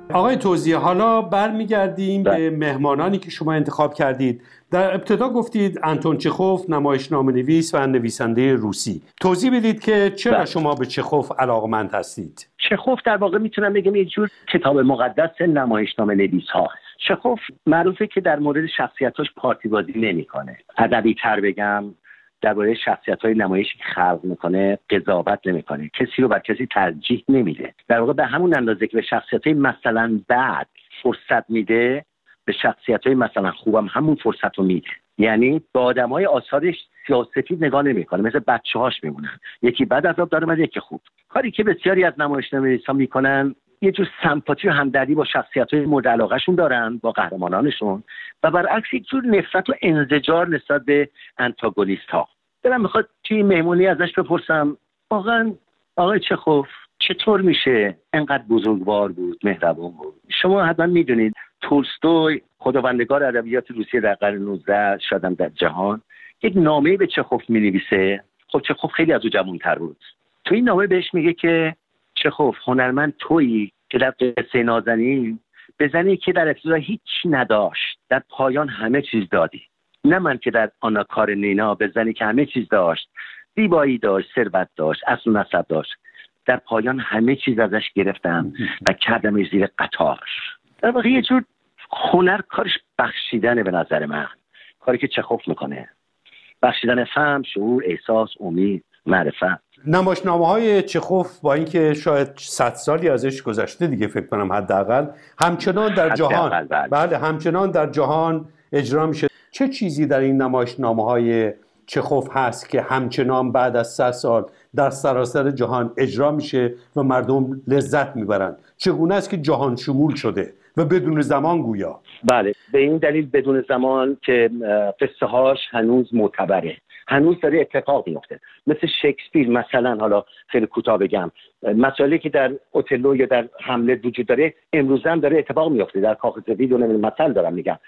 آقای توزی، حالا برمیگردیم به مهمانانی که شما انتخاب کردید. در ابتدا گفتید آنتون چخوف، نمایشنامه‌نویس و نویسنده روسی. توضیح بدید که چرا شما به چخوف علاقمند هستید؟ چخوف در واقع میتونم بگم یه جور کتاب مقدس نمایشنامه‌نویس هاست. چخوف معروفه که در مورد شخصیتاش پارتی بازی نمیکنه. ادبی تر بگم، درباره شخصیت‌های نمایشی که خلق میکنه قضاوت نمیکنه، کسی رو بر کسی ترجیح نمیده. در واقع به همون اندازه که به شخصیت‌های مثلا بد فرصت میده، به شخصیت‌های مثلا خوبم همون فرصت رو میده. یعنی با آدم‌های آثارش سیاسفید نگاه نمیکنه، مثل بچه‌هاش میمونن، یکی بد عذاب داره و یکی خوب. کاری که بسیاری از نمایشنامه‌نویسا میکنن یه جور سمپاتی و همدردی با شخصیت‌های مورد علاقه‌شون دارن، با قهرمانانشون، و برعکس یک جور نفرت و انزجار نسبت به آنتاگونیست‌ها. دلم میخواد توی مهمونی ازش بپرسم واقعا آقای چخوف چطور میشه انقدر بزرگوار بود، مهربان بود؟ شما حتما میدونید تولستوی، خداوندگار ادبیات روسیه در قرن 19 شاید در جهان، یک نامه‌ای به چخوف می‌نویسه. خب چخوف خیلی از او جوان‌تر بود. تو این نامه بهش میگه که چخوف، هنرمند تویی که در قصه نازنین به زنی که در ابتدا هیچ نداشت در پایان همه چیز دادی. نه من که در آنا کارنینا به زنی که همه چیز داشت، زیبایی داشت، ثروت داشت، اصل و نسب داشت، در پایان همه چیز ازش گرفتم و کردمش زیر قطار. در واقع یه جور هنر کارش بخشیدنه به نظر من، کاری که چخوف میکنه، بخشیدن فهم، شعور، احساس، امید، معرفت. نمایشنامه‌های چخوف با اینکه شاید 100 سالی ازش گذشته دیگه فکر کنم حداقل، همچنان در جهان همچنان در جهان اجرا میشه. چه چیزی در این نمایشنامه‌های چخوف هست که همچنان بعد از 100 سال در سراسر جهان اجرا میشه و مردم لذت میبرن؟ چگونه است که جهان شمول شده و بدون زمان گویا؟ بله، به این دلیل بدون زمان که قصه هاش هنوز معتبره، هنوز داره اتفاق میفته. مثل شکسپیر مثلا، حالا خیلی کوتاه بگم، مسائلی که در اوتلو یا در هملت وجود داره امروز هم داره اتفاق میفته. در کاخ سفید مثلا دارم میگم،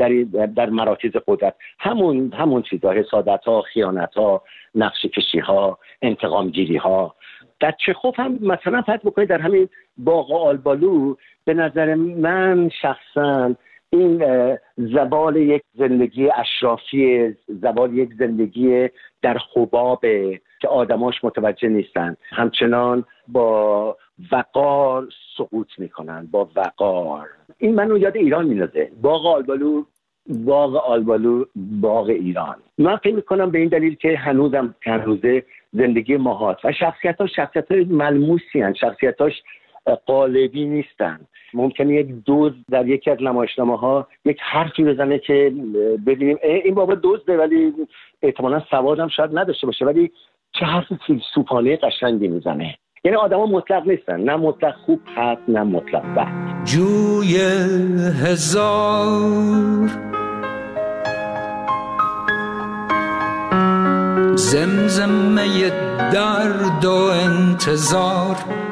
در مراکز قدرت همون چیزا، حسادت‌ها، خیانت‌ها، نقشه کشی‌ها، انتقام گیری‌ها. در چخوف هم مثلا فرض بکنید در همین باغ آلبالو، به نظر من شخصا این زوال یک زندگی اشرافی، زوال یک زندگی در حبابه که آدماش متوجه نیستن، همچنان با وقار سقوط میکنن، با وقار. این منو یاد ایران میندازه. باغ آلبالو، باغ ایران. من فکر میکنم به این دلیل که هنوزه زندگی ماهات و شخصیت‌های ملموسی هستند، شخصیتاش قالبی نیستن. ممکنه یک دوز در یکی از نمایشنامه‌ها یک حرفی بزنه که ببینیم این بابا دزده، ولی احتمالاً سوادم شاید نداشته باشه، ولی چه حرفی فیلسوفانه قشنگی میزنه. یعنی آدما مطلق نیستن، نه مطلق خوب هست نه مطلق بد. جوی هزار زمزمه درد و انتظار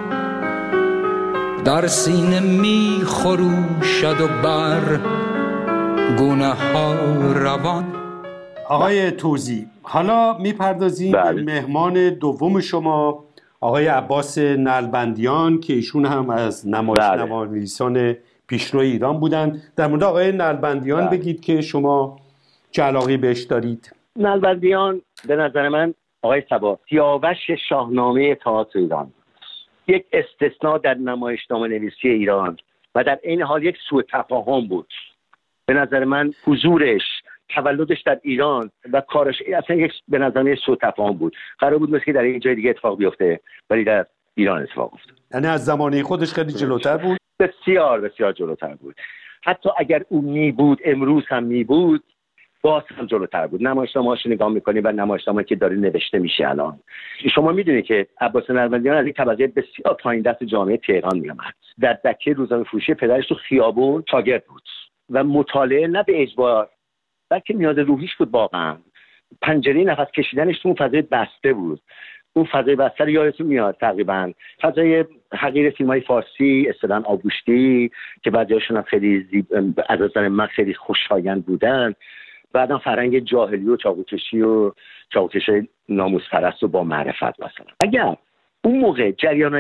در سینه می خروشد و بر گونه ها روان. آقای توزی، حالا میپردازیم به مهمان دوم شما، آقای عباس نلبندیان، که ایشون هم از نمایشنامه‌نویسان پیشرو ایران بودند. در مورد آقای نلبندیان بگید که شما چه علاقه‌ای بهش دارید. نلبندیان به نظر من آقای صبا سیاوش شاهنامه تئاتر ایران، یک استثناء در نمایشنامه‌نویسی ایران و در این حال یک سوء تفاهم بود. به نظر من حضورش، تولدش در ایران و کارش اصلا یک به نظر من سوء تفاهم بود. قرار بود مثل که در این جای دیگه اتفاق بیفته، ولی در ایران اتفاق افتاد. یعنی از زمانه خودش خیلی جلوتر بود. بسیار بسیار جلوتر بود. حتی اگر او می بود، امروز هم می بود، باز هم جلوتر بود. نمایشنامه‌هاش نگاه می‌کنی و نمایشنامه‌ای که داره نوشته میشه الان، شما میدونید که عباس نلبندیان از یک طبقه بسیار پایین دست جامعه تهران می‌آمد. در دکه روزنامه‌فروشی پدرش تو خیابون شاگرد بود و مطالعه نه به اجبار بلکه نیاز روحیش بود. واقعا پنجره نفس کشیدنش تو اون فضای بسته بود. اون فضای بسته رو یادتون میاد تقریبا، فضای حقیر فیلم‌های فارسی، اصطلاحاً آغوشتی که بعضی‌هاشون هم خیلی از نظر من خیلی خوشایند بودن. بعدم فرهنگ جاهلی و چاقوکشی ناموس پرست و با معرفت. مثلا اگر اون موقع جریان‌های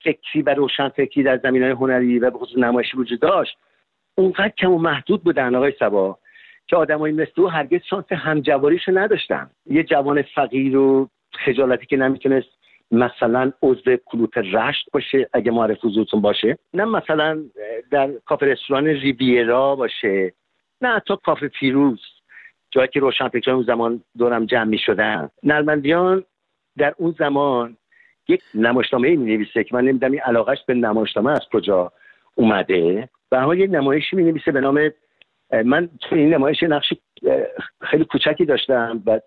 فکری و روشن فکری در زمینه‌های هنری و به خصوص نمایشی وجود داشت، اونقدر کم و محدود بودن آقای صبا که آدمای مثل او هرگز شانس همجواریشو نداشتن. یه جوان فقیر و خجالتی که نمیتونست مثلا عضو کلوپ رشت باشه اگه معرف حضورتون باشه، نه مثلا در کافه رستوران ریویرا باشه، نه حتی کافه پیروز، جایی که روشنفکران اون زمان دورم جمع می‌شدن. نلبندیان در اون زمان یک نمایشنامه‌ای می‌نویسه که من نمی‌دونم این علاقهش به نمایشنامه از کجا اومده. به هر حال یک نمایشی می‌نویسه به نام، من تو این نمایش نقش خیلی کوچکی داشتم و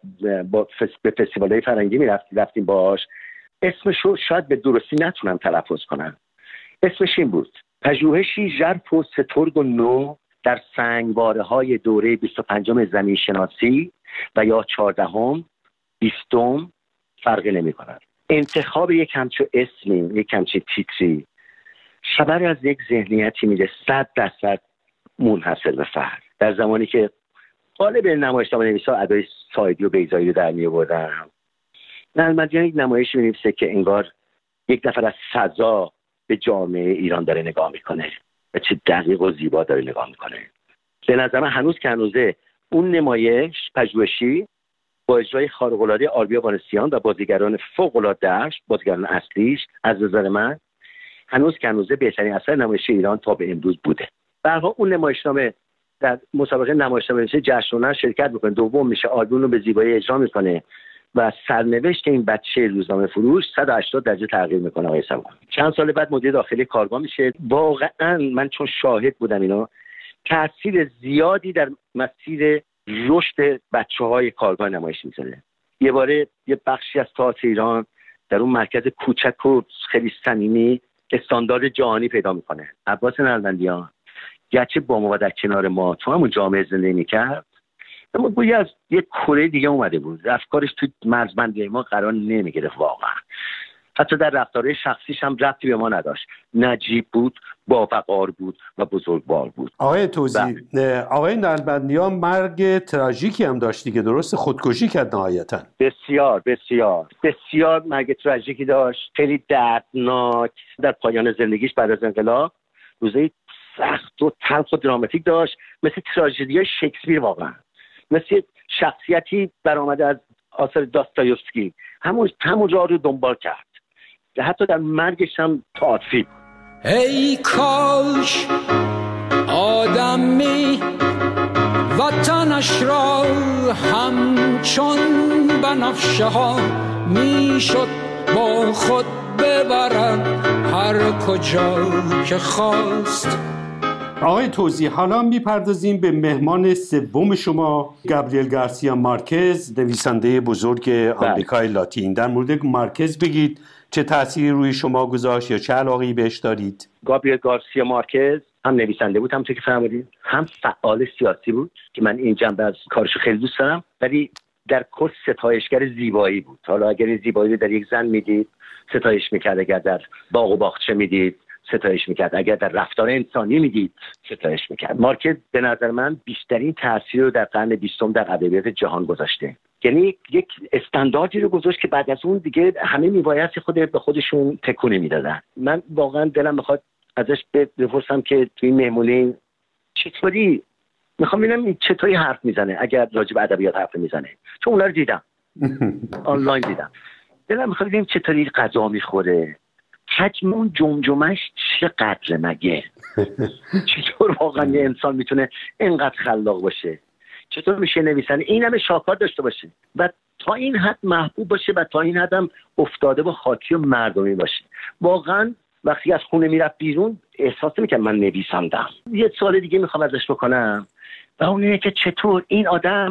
به فستیوال‌های فرنگی رفتیم باهاش. اسمش رو شاید به درستی نتونم تلفظ کنم. اسمش این بود: پژوهشی ژرف و سترگ و نو در سنگواره‌های دوره 25م زمین شناسی و یا 14م 20م فرق نمی‌کند. انتخاب یک همچو اسمی، یک همچو تیتری خبر از یک ذهنیتی میده 100% منحصر به فرد. در زمانی که غالب نمایشنامه‌نویسا ادای سایدی و بیضایی رو در می‌آوردن، نلبندیان یک نمایشی می‌نویسه که انگار یک نفر از فضا به جامعه ایران داره نگاه میکنه و چه دقیق و زیبا داره نگاه میکنه. به نظر من هنوز که هنوزه اون نمایش پژوهشی با اجرای خارق‌العاده آربیا وانسیان و بازیگران فوق‌العاده‌اش، بازیگران اصلیش، از نظر من هنوز که هنوزه بهترین اثر نمایشی ایران تا به امروز بوده. به هر حال اون نمایشنامه در مسابقه نمایشنامه‌نویسی جشنواره شرکت میکنه، دوم میشه، آلبوم رو به زیبایی اجرا میکنه و سرنوشت این بچه روزنامه فروش 180 درجه تغییر میکنه آقای سبا. چند سال بعد مدیر داخلی کارگاه میشه. واقعا من چون شاهد بودم اینا، تاثیر زیادی در مسیر رشد بچه‌های کارگاه نمایش میذاره. یه باره یه بخشی از تئاتر ایران در اون مرکز کوچک و خیلی صمیمی استاندارد جهانی پیدا میکنه. عباس نلبندیان گرچه با ما و در کنار ما تو همون جامعه زندگی میکرد، اما گویی از یک کره دیگه اومده بود. افکارش تو مرزبندی ما قرار نمیگرفت واقعا. حتی در رفتارهای شخصیش هم ربطی به ما نداشت. نجیب بود، باوقار بود و بزرگوار بود. آقای توزی، آقای نلبندیان مرگ تراژیکی هم داشتی که درست خودکشی کرد نهایتا. بسیار بسیار بسیار مرگ تراژیکی داشت، خیلی دردناک. در پایان زندگیش بعد از انقلاب روزای سخت و تلخ و دراماتیک داشت، مثل تراژدی‌های شکسپیر واقعا، مثل شخصیتی برآمده از آثار داستایوفسکی. همون راه رو دنبال کرد که حتی در مرگش هم تئاتری. ای کاش آدمی وطنش را همچون بنفشه ها میشد با خود ببرد هر کجا که خواست. آقای توزی، حالا میپردازیم به مهمان سوم شما، گابریل گارسیا مارکز، نویسنده بزرگ آمریکای لاتین. در مورد مارکز بگید چه تأثیری روی شما گذاشت یا چه علاقه‌ای بهش دارید؟ گابریل گارسیا مارکز هم نویسنده بود، همونطور که فرمودید، هم فعال سیاسی بود که من این جنبه از کارشو خیلی دوست دارم، ولی در کل ستایشگر زیبایی بود. حالا اگر این زیبایی رو در یک زن میدید ستایش میکرد، اگر در باغ و باغچه میدید ستایش میکرد، اگر در رفتار انسانی میدید ستایش میکرد. مارکز به نظر من بیشترین تاثیر رو در قرن 20 در ادبیات جهان گذاشته. یعنی یک استانداردی رو گذاشت که بعد از اون دیگه همه میبایستی به خودشون تکونه میدادن. من واقعا دلم میخواد ازش بپرسم که توی این مهمونی چطوری، میخوام ببینم چطوری حرف میزنه اگر راجع به ادبیات حرف میزنه، چون اونا رو دیدم آنلاین دیدم. دلم میخواد ببینم چطوری غذا میخوره، حجم اون جمجمهش چقدر مگه، چطور واقعا یه انسان میتونه اینقدر خلاق باشه، چطور میشه نویسنده این همه شاهکار داشته باشه و تا این حد محبوب باشه و تا این حد هم افتاده با خاطی و مردمی باشه. واقعا وقتی از خونه میرفت بیرون احساس میکنم من نویسندم. یه سوال دیگه میخوام ازش بکنم و اون اینه که چطور این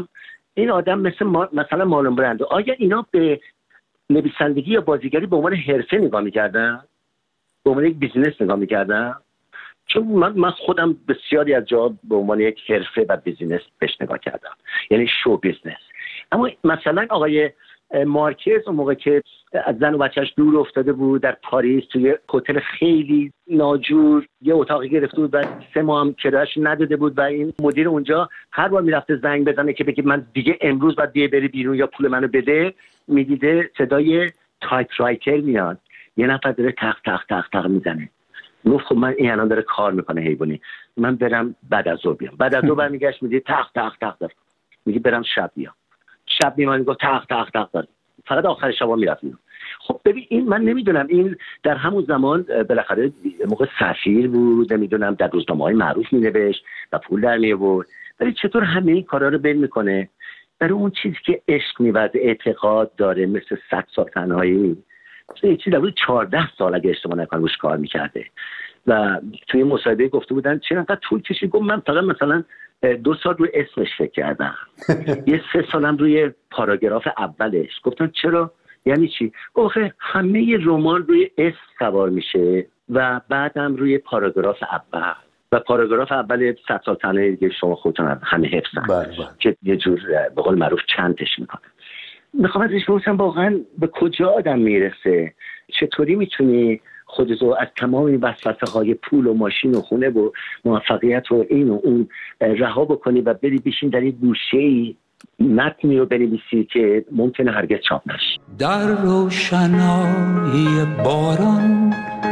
آدم مثلا مارلون برندو، آیا اینا به نویسندگی یا بازیگری به عنوان حرفه نگاه میکردن؟ به عنوان یک بیزینس نگاه میکردن؟ چون من خودم بسیاری از جا به عنوان یک حرفه و بیزینس بهش نگاه کردم، یعنی شو بیزنس. اما مثلا آقای مارکز اون موقع که از زن و بچهش دور افتاده بود در پاریس توی هتل خیلی ناجور یه اتاقی گرفته بود و 3 ماه هم کرایه‌اش نداده بود و این مدیر اونجا هر بار میرفته زنگ بزنه که بگه من دیگه امروز باید بری بیرون یا پول منو بده، میدیده صدای تایپ رایتر میاد، یه نفر داره تق تق تق تق میزنه. گفت خب من این الان داره کار میکنه حیوانی، من برم بعد از ظهر بیام. بعد از ظهر برمیگشت میگه تق تق تق تق، میگه برم شب بیام. شب میام میگه تق تق تق تق، فقط آخر شب میرفت. خب ببین این من نمیدونم، این در همون زمان بالاخره موقع سفیر بود، نمیدونم در روزنامه‌های معروف مینوشت و پول در میآورد، ولی چطور همه این کارا رو بل میکنه برای اون چیزی که عشق می‌ورزه، اعتقاد داره، مثل 100 سال تنهایی، مثل چیزی در 14 سال اگه اشتباه نکنم روش کار میکرده. و توی مصاحبه گفته بودن چرا انقدر طول کشید؟ گفت من فقط مثلا 2 سال روی اسمش فکر کردم، یه 3 سالم روی پاراگراف اولش. گفتم چرا؟ یعنی چی؟ گفت همه رمان روی اسم سوار میشه و بعدم روی پاراگراف اول، و پاراگراف اول 100 سال تنهایی دیگه شما خودتون همه حفظن که یه جور به قول معروف چندش میکنه. میخوام ازش بپرسم واقعا به کجا آدم میرسه؟ چطوری میتونی خودتو از تمام این وسوسه‌های پول و ماشین و خونه و موفقیت و این و اون رها بکنی و بری بشین در این گوشه‌ای متنی رو بنویسی که ممکنه هرگز چاپ نشه؟ در روشنایی باران،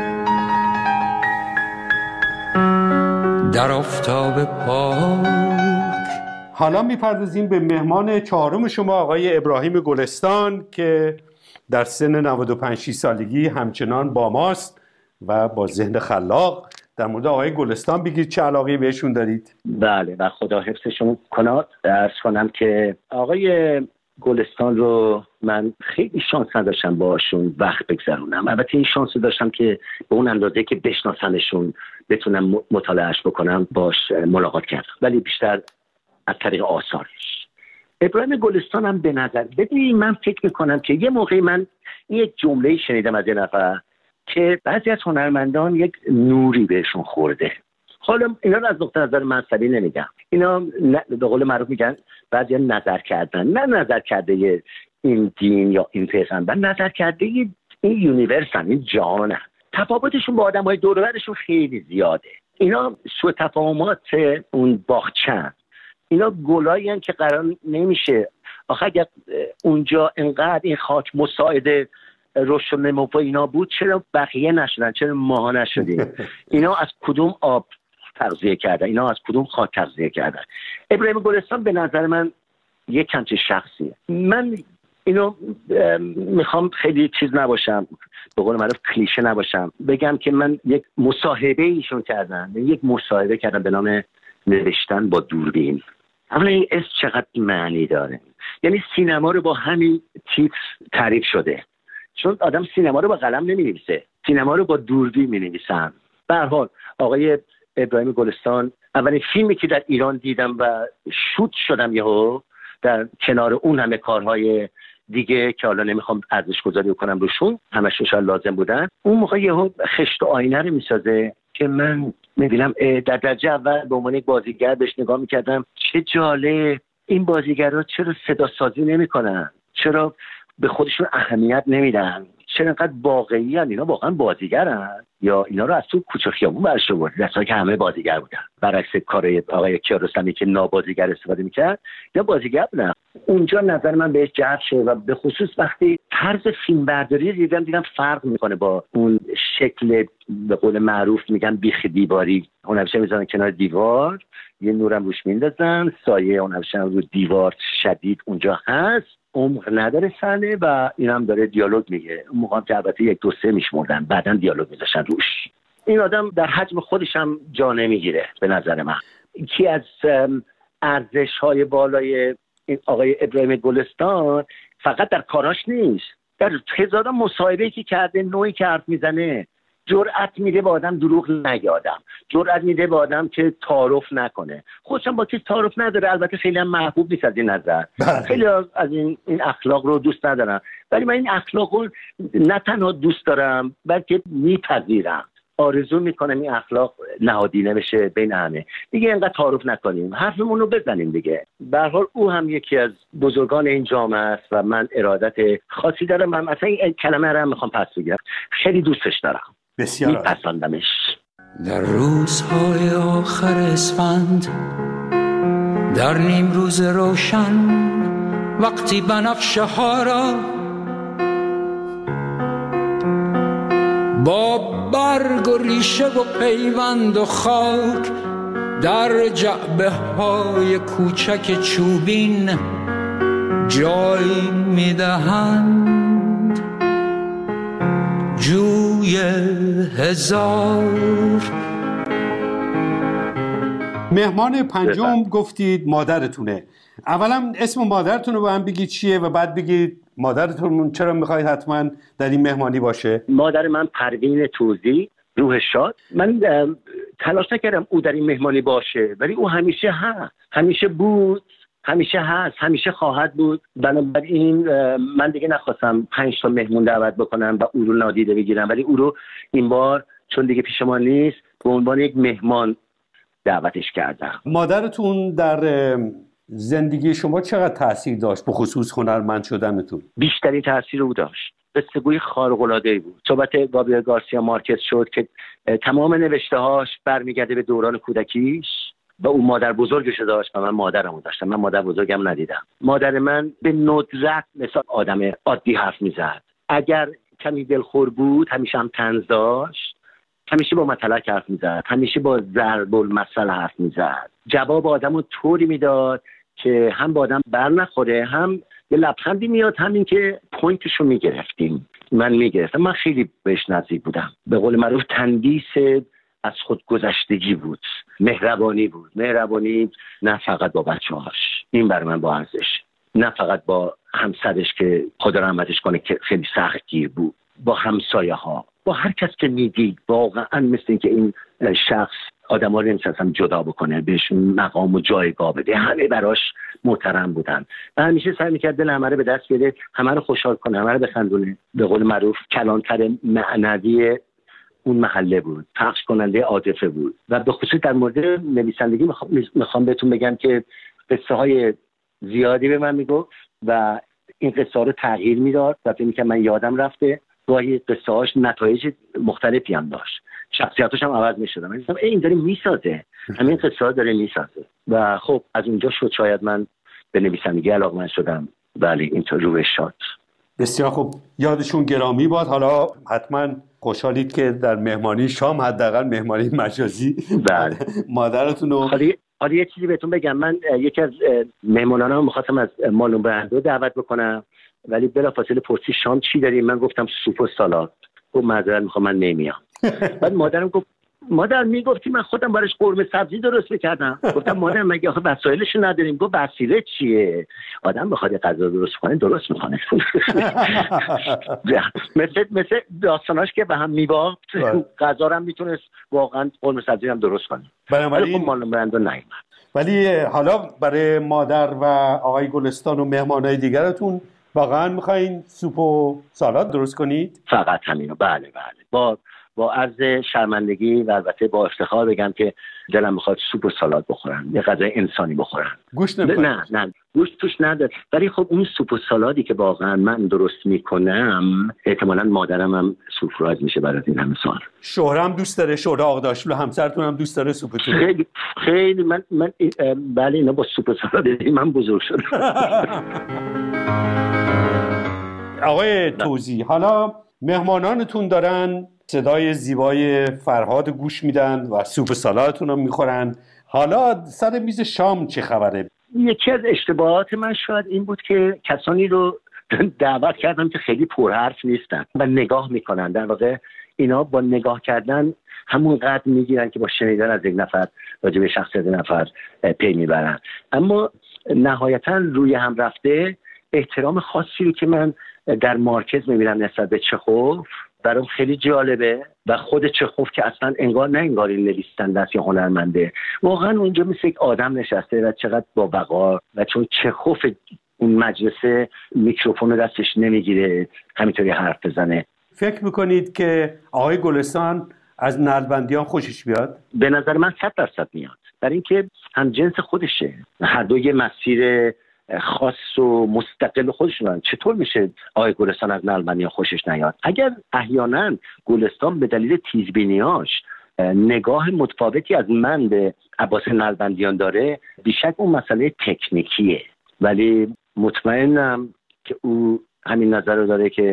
در آفتاب پاک. حالا میپردازیم به مهمان چهارم شما، آقای ابراهیم گلستان، که در سن 95 سالگی همچنان با ماست و با ذهن خلاق. در مورد آقای گلستان بگید چه علاقه‌ای بهشون دارید؟ بله و خدا حفظشون کناد. عرض کنم که آقای گلستان رو من خیلی شانس نداشتم باشون وقت بگذرونم. البته این شانس رو داشتم که به اون اندازه که بشناسنشون، بتونم مطالعهش بکنم، باش ملاقات کردم، ولی بیشتر از طریق آثارش. ابراهیم گلستان هم به نظر ببینید، من فکر میکنم که یه موقعی من یک جمله شنیدم از یه نفر که بعضی از هنرمندان یک نوری بهشون خورده. حالا اینا رو از نقطه نظر مذهبی نمیگم، اینا به قول معروف میگن بعضی نظر کردن، نه نظر کرده این دین یا این پیغمبر، نظر کرده این یونیورسن، این جهانن. تفاوتشون با آدم‌های دور و برشون خیلی زیاده. اینا سوء تفاهمات اون باغچه‌ن، اینا گلایی هستن که قرار نمیشه. آخه اگر اونجا انقدر این خاک مساعد رشد و نمو و اینا بود، چرا بقیه نشدن؟ چرا ماها نشدیم؟ اینا از کدوم آب تغذیه کردن؟ اینا از کدوم خاک تغذیه کردن؟ ابراهیم گلستان به نظر من یک همچین شخصیه. من اینو میخوام خیلی چیز نباشم، به قول معروف کلیشه نباشم، بگم که من یک مصاحبه ایشون کردم، یک مصاحبه کردم به نام نوشتن با دوربین. اولا این اسم چقدر معنی داره، یعنی سینما رو با همین تیتر تعریف شده، چون آدم سینما رو با قلم نمی‌نویسه، سینما رو با دوربین می‌نویسن. به هر حال آقای ابراهیم گلستان اولین فیلمی که در ایران دیدم و شوت شدم یهو، در کنار اون همه کارهای دیگه که حالا نمیخوام ارزش گذاری کنم روشون، همش شاید لازم بودن، اون موقع یهو خشت و آینه رو میسازه که من میبینم در درجه اول به عنوان یک بازیگر بهش نگاه میکردم، چه جالب، این بازیگرها چرا صدا سازی نمیکنن؟ چرا به خودشون اهمیت نمیدن؟ چرا انقدر واقعی ان؟ اینا واقعا بازیگرن یا اینا رو از تو کوچه خیابون برش آورد، در حالی که همه بازیگر بودن؟ برعکس کار آقای کیارستمی که نابازیگر استفاده میکرد، یا بازیگر بودن. اونجا نظر من بهش جلب شد و به خصوص وقتی طرز فیلمبرداری دیدم فرق میکنه با اون شکل به قول معروف میگن بیخ دیواری، هنرپیشه میذارن کنار دیوار، یه نورم روش میندازن، سایه هنرپیشه رو دیوار شدید اونجا هست، عمق نداره صحنه و این هم داره دیالوگ میگه. اون موقع که البته 1 2 3 میشمردن، بعداً دیالوگ میذاشتن روش. این آدم در حجم خودش هم جا نمیگیره به نظر من. یکی از ارزش‌های بالای این آقای ابراهیم گلستان فقط در کاراش نیست، در هزاران مصاحبه‌ای که کرده، نوعی که حرف میزنه، جرأت میده به آدم دروغ نگه، آدم جرأت میده به آدم که تعارف نکنه. خودشم با کسی تعارف نداره، البته خیلی هم محبوب نیست از این نظر، خیلی از این اخلاق رو دوست ندارم، ولی من این اخلاق رو نه تنها دوست دارم بلکه میپذیرم، آرزو میکنم این اخلاق نهادینه بشه بین همه دیگه. اینقدر تعارف نکنیم، حرفمون رو بزنیم دیگه. به هر حال او هم یکی از بزرگان این جامعه است و من ارادت خاصی دارم. من اصلا این کلمه رو میخوام پس بگیرم، خیلی دوستش دارم، بسیار میپسندمش. در روزهای آخر اسفند، در نیم روز روشن، وقتی بنفشه ها را با برگ و ریشه و پیوند و خاک در جعبه های کوچک چوبین جای میدهند جوی هزار. مهمان پنجم گفتید مادرتونه. اولا اسم مادرتون رو به هم بگید چیه و بعد بگید مادرتون چرا میخواید حتما در این مهمانی باشه؟ مادر من پروین توزی، روح شاد. من تلاش نکردم او در این مهمانی باشه، ولی او همیشه هست، همیشه بود، همیشه هست، همیشه خواهد بود. بنابراین من دیگه نخواستم 5 تا مهمون دعوت بکنم و او رو نادیده بگیرم، ولی او رو این بار چون دیگه پیش ما نیست به عنوان یک مهمان دعوتش کردم. مادرتون در زندگی شما چقدر تاثیر داشت به خصوص هنرمند شدنتون؟ بیشترین تاثیر او داشت. قصه‌گوی خارق‌العاده‌ای بود. صحبت گابریل گارسیا مارکز شد که تمام نوشته‌هاش برمیگرده به دوران کودکیش و او مادر بزرگش داشت و من مادرمو داشتم. من مادر بزرگم ندیدم. مادر من به ندرت مثل آدم عادی حرف میزد. اگر کمی دلخور بود همیشه هم طنز داشت. همیشه با مطلق حرف میزد. همیشه با ضرب المثل حرف میزد. جواب آدمو طوری میداد که هم با آدم بر نخوره، هم یه لبخندی میاد، همین که پوینتشو میگرفتیم. من میگرفتم. من خیلی بهش نزدیک بودم. به قول معروف تندیس از خود گذشتگی بود، مهربانی بود. مهربانی نه فقط با بچه‌هاش، این برای من با ارزش، نه فقط با همسرش که خدا رحمتش کنه که خیلی سختگیر بود، با همسایه‌ها، با هر کس که میدید. واقعا مثل این که این شخص آدم‌ها رو نمی‌تونستم جدا بکنه، بهشون مقام و جایگاه بده. همه براش محترم بودن و همیشه سعی می‌کرد دل همه رو به دست بیاره، همه رو خوشحال کنه، همه رو بخندونه. به قول معروف کلانتر معنوی اون محله بود، پخش کننده عاطفه بود. و به خصوص در مورد نویسندگی میخوام بهتون بگم که قصه های زیادی به من میگفت و این قصه ها رو تغییر میداد و فکر می‌کنم من یادم رفته. گاهی قصه هاش نتایج مختلفی هم داشت، شخصیتاش هم عوض می‌شد. من گفتم این داره میسازه، همین قصه ها داره میسازه. و خب از اونجا شد شاید من به نویسندگی علاقه‌مند شدم. بله اینطور روح شاد. بسیار خوب، یادشون گرامی باد. حالا حتما خوشحالید که در مهمانی شام، حداقل مهمانی مجازی، بله مادرتون رو. حالا یه چیزی بهتون بگم. من یکی از مهمونانم می‌خواستم از مارلون برندو دعوت بکنم، ولی بلافاصله پرسید شام چی داریم؟ من گفتم سوپ و سالاد. گفت معذرت میخوام من نمیام. بعد مادرم گفت مادر میگفتی من خودم براش قرمه سبزی درست میکردم. گفتم مادر مگه آخه وسایلشو نداریم؟ گفت وسیله چیه؟ آدم بخواد غذا درست کنه درست میکنه. مثل داستاناش که به هم میبافت، غذا رو هم میتونست واقعا قرمه سبزی هم درست کنه. بنابراین مارلون برندو نیومد. ولی حالا برای مادر و آقای گلستان و مهمانای دیگرتون واقعا میخواین سوپ و سالاد درست کنید؟ فقط همینو. بله با عرض شرمندگی و البته با افتخار بگم که دلم میخواد سوپ و سالاد بخورن، یه غذای انسانی بخورن. گوشت نمیخواد؟ نه گوشت توش نداره. ولی خب اون سوپ و سالادی که واقعا من درست میکنم احتمالاً مادرم هم سورپرایز میشه برای این همه سال. شوهرم دوست داره، شوهر آقداشلو همسرتون هم دوست داره سوپتون؟ خیلی من بله اینا با سوپ و سالاد من بزرگ شدم. آقای توزی، حالا مهمانانتون دارن صدای زیبای فرهاد گوش میدن و سوپ سالادتون رو میخورن. حالا سر میز شام چه خبره؟ یکی از اشتباهات من شاید این بود که کسانی رو دعوت کردم که خیلی پرحرف نیستن و نگاه میکنن. در واقع اینا با نگاه کردن همون قدر میگیرن که با شنیدن از یک نفر راجع به شخصیت نفر پی میبرن. اما نهایتا روی هم رفته احترام خاصی رو که من در مارکز میبینم نسبت به چخوف برام خیلی جالبه و خود چخوف که اصلا انگار نه انگار این نویسنده است یا هنرمنده، واقعا اونجا مثل یک آدم نشسته و چقدر با وقار. و چون چخوف اون مجلسه میکروفون رو دستش نمیگیره همینطوری حرف بزنه. فکر میکنید که آقای گلستان از نلبندیان خوشش بیاد؟ به نظر من 100% میاد، برای اینکه هم جنس خودشه، هر دو یه مسیر خاص و مستقل خودشون. چطور میشه آقای گلستان از نلبندیان خوشش نیاد؟ اگر احیانا گلستان به دلیل تیزبینیاش نگاه متفاوتی از من به عباس نلبندیان داره، بیشک اون مسئله تکنیکیه، ولی مطمئنم که او همین نظر رو داره که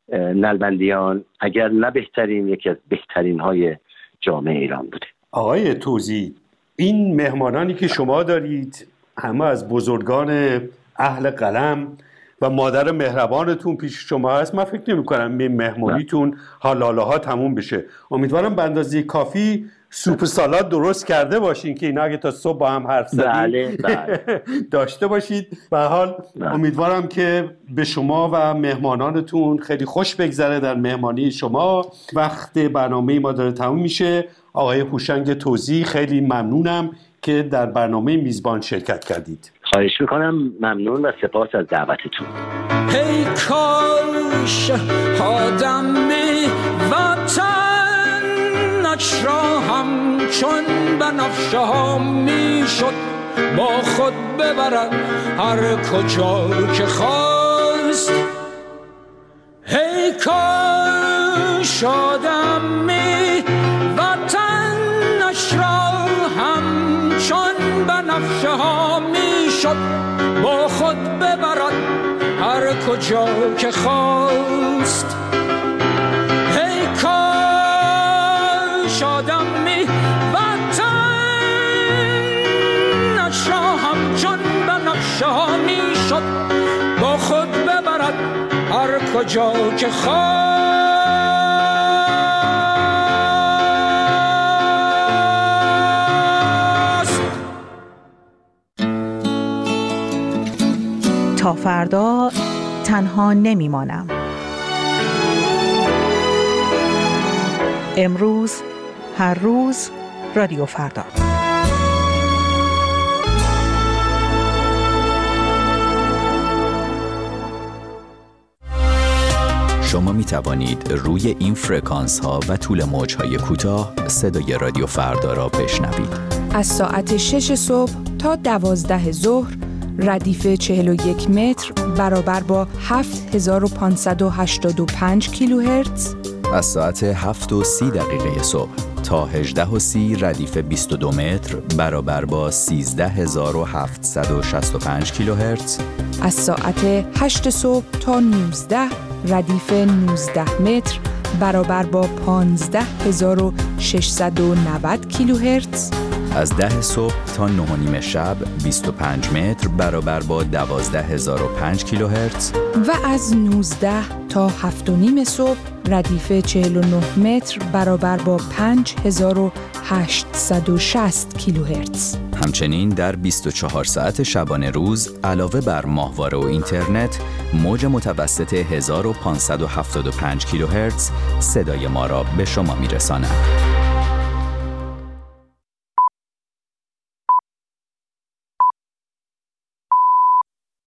نلبندیان اگر نه بهترین یکی از بهترین های جامعه ایران بوده. آقای توزی، این مهمانانی که شما دارید همه از بزرگان اهل قلم و مادر مهربانتون پیش شما هست. من فکر نمی کنم مهمونیتون حالاله ها تموم بشه. امیدوارم به اندازه کافی سوپ سالاد درست کرده باشین که اینا اگه تا صبح با هم حرف زدیم داشته باشید. به حال امیدوارم که به شما و مهمانانتون خیلی خوش بگذره در مهمانی شما. وقت برنامه ما داره تموم میشه. آقای هوشنگ توزی، خیلی ممنونم که در برنامه میزبان شرکت کردید. خواهش میکنم، ممنون و سپاس از دعوتتون. هی کاش آدمی وطنش را همچون بنفشه ها میشد با خود ببرد هر کجا که خواست. هی کاش آدمی وطنش را همچون بنفشه ها میشد با خود ببرد هر کجا که خواست. هی کاش آدمی وطنش را همچون بنفشه ها میشد با خود ببرد هر کجا که خواست. تا فردا تنها نمیمانم. امروز، هر روز، رادیو فردا. شما می توانید روی این فرکانس ها و طول موج های کوتاه صدای رادیو فردا را بشنوید. از ساعت 6 صبح تا 12 ظهر ردیف 41 متر برابر با 7585 کیلوهرتز. از ساعت 7:30 صبح تا 18:30 ردیف 22 متر برابر با 13765 کیلوهرتز. از ساعت 8 صبح تا 19 ردیف 19 متر برابر با 15690 کیلوهرتز. از 10 صبح تا 9:30 شب 25 متر برابر با 12005 کیلوهرتز. و از 19 تا 7:30 صبح ردیف 49 متر برابر با 5860 کیلوهرتز. همچنین در 24 ساعت شبانه روز علاوه بر ماهواره و اینترنت موج متوسط 1575 کیلوهرتز صدای ما را به شما میرساند.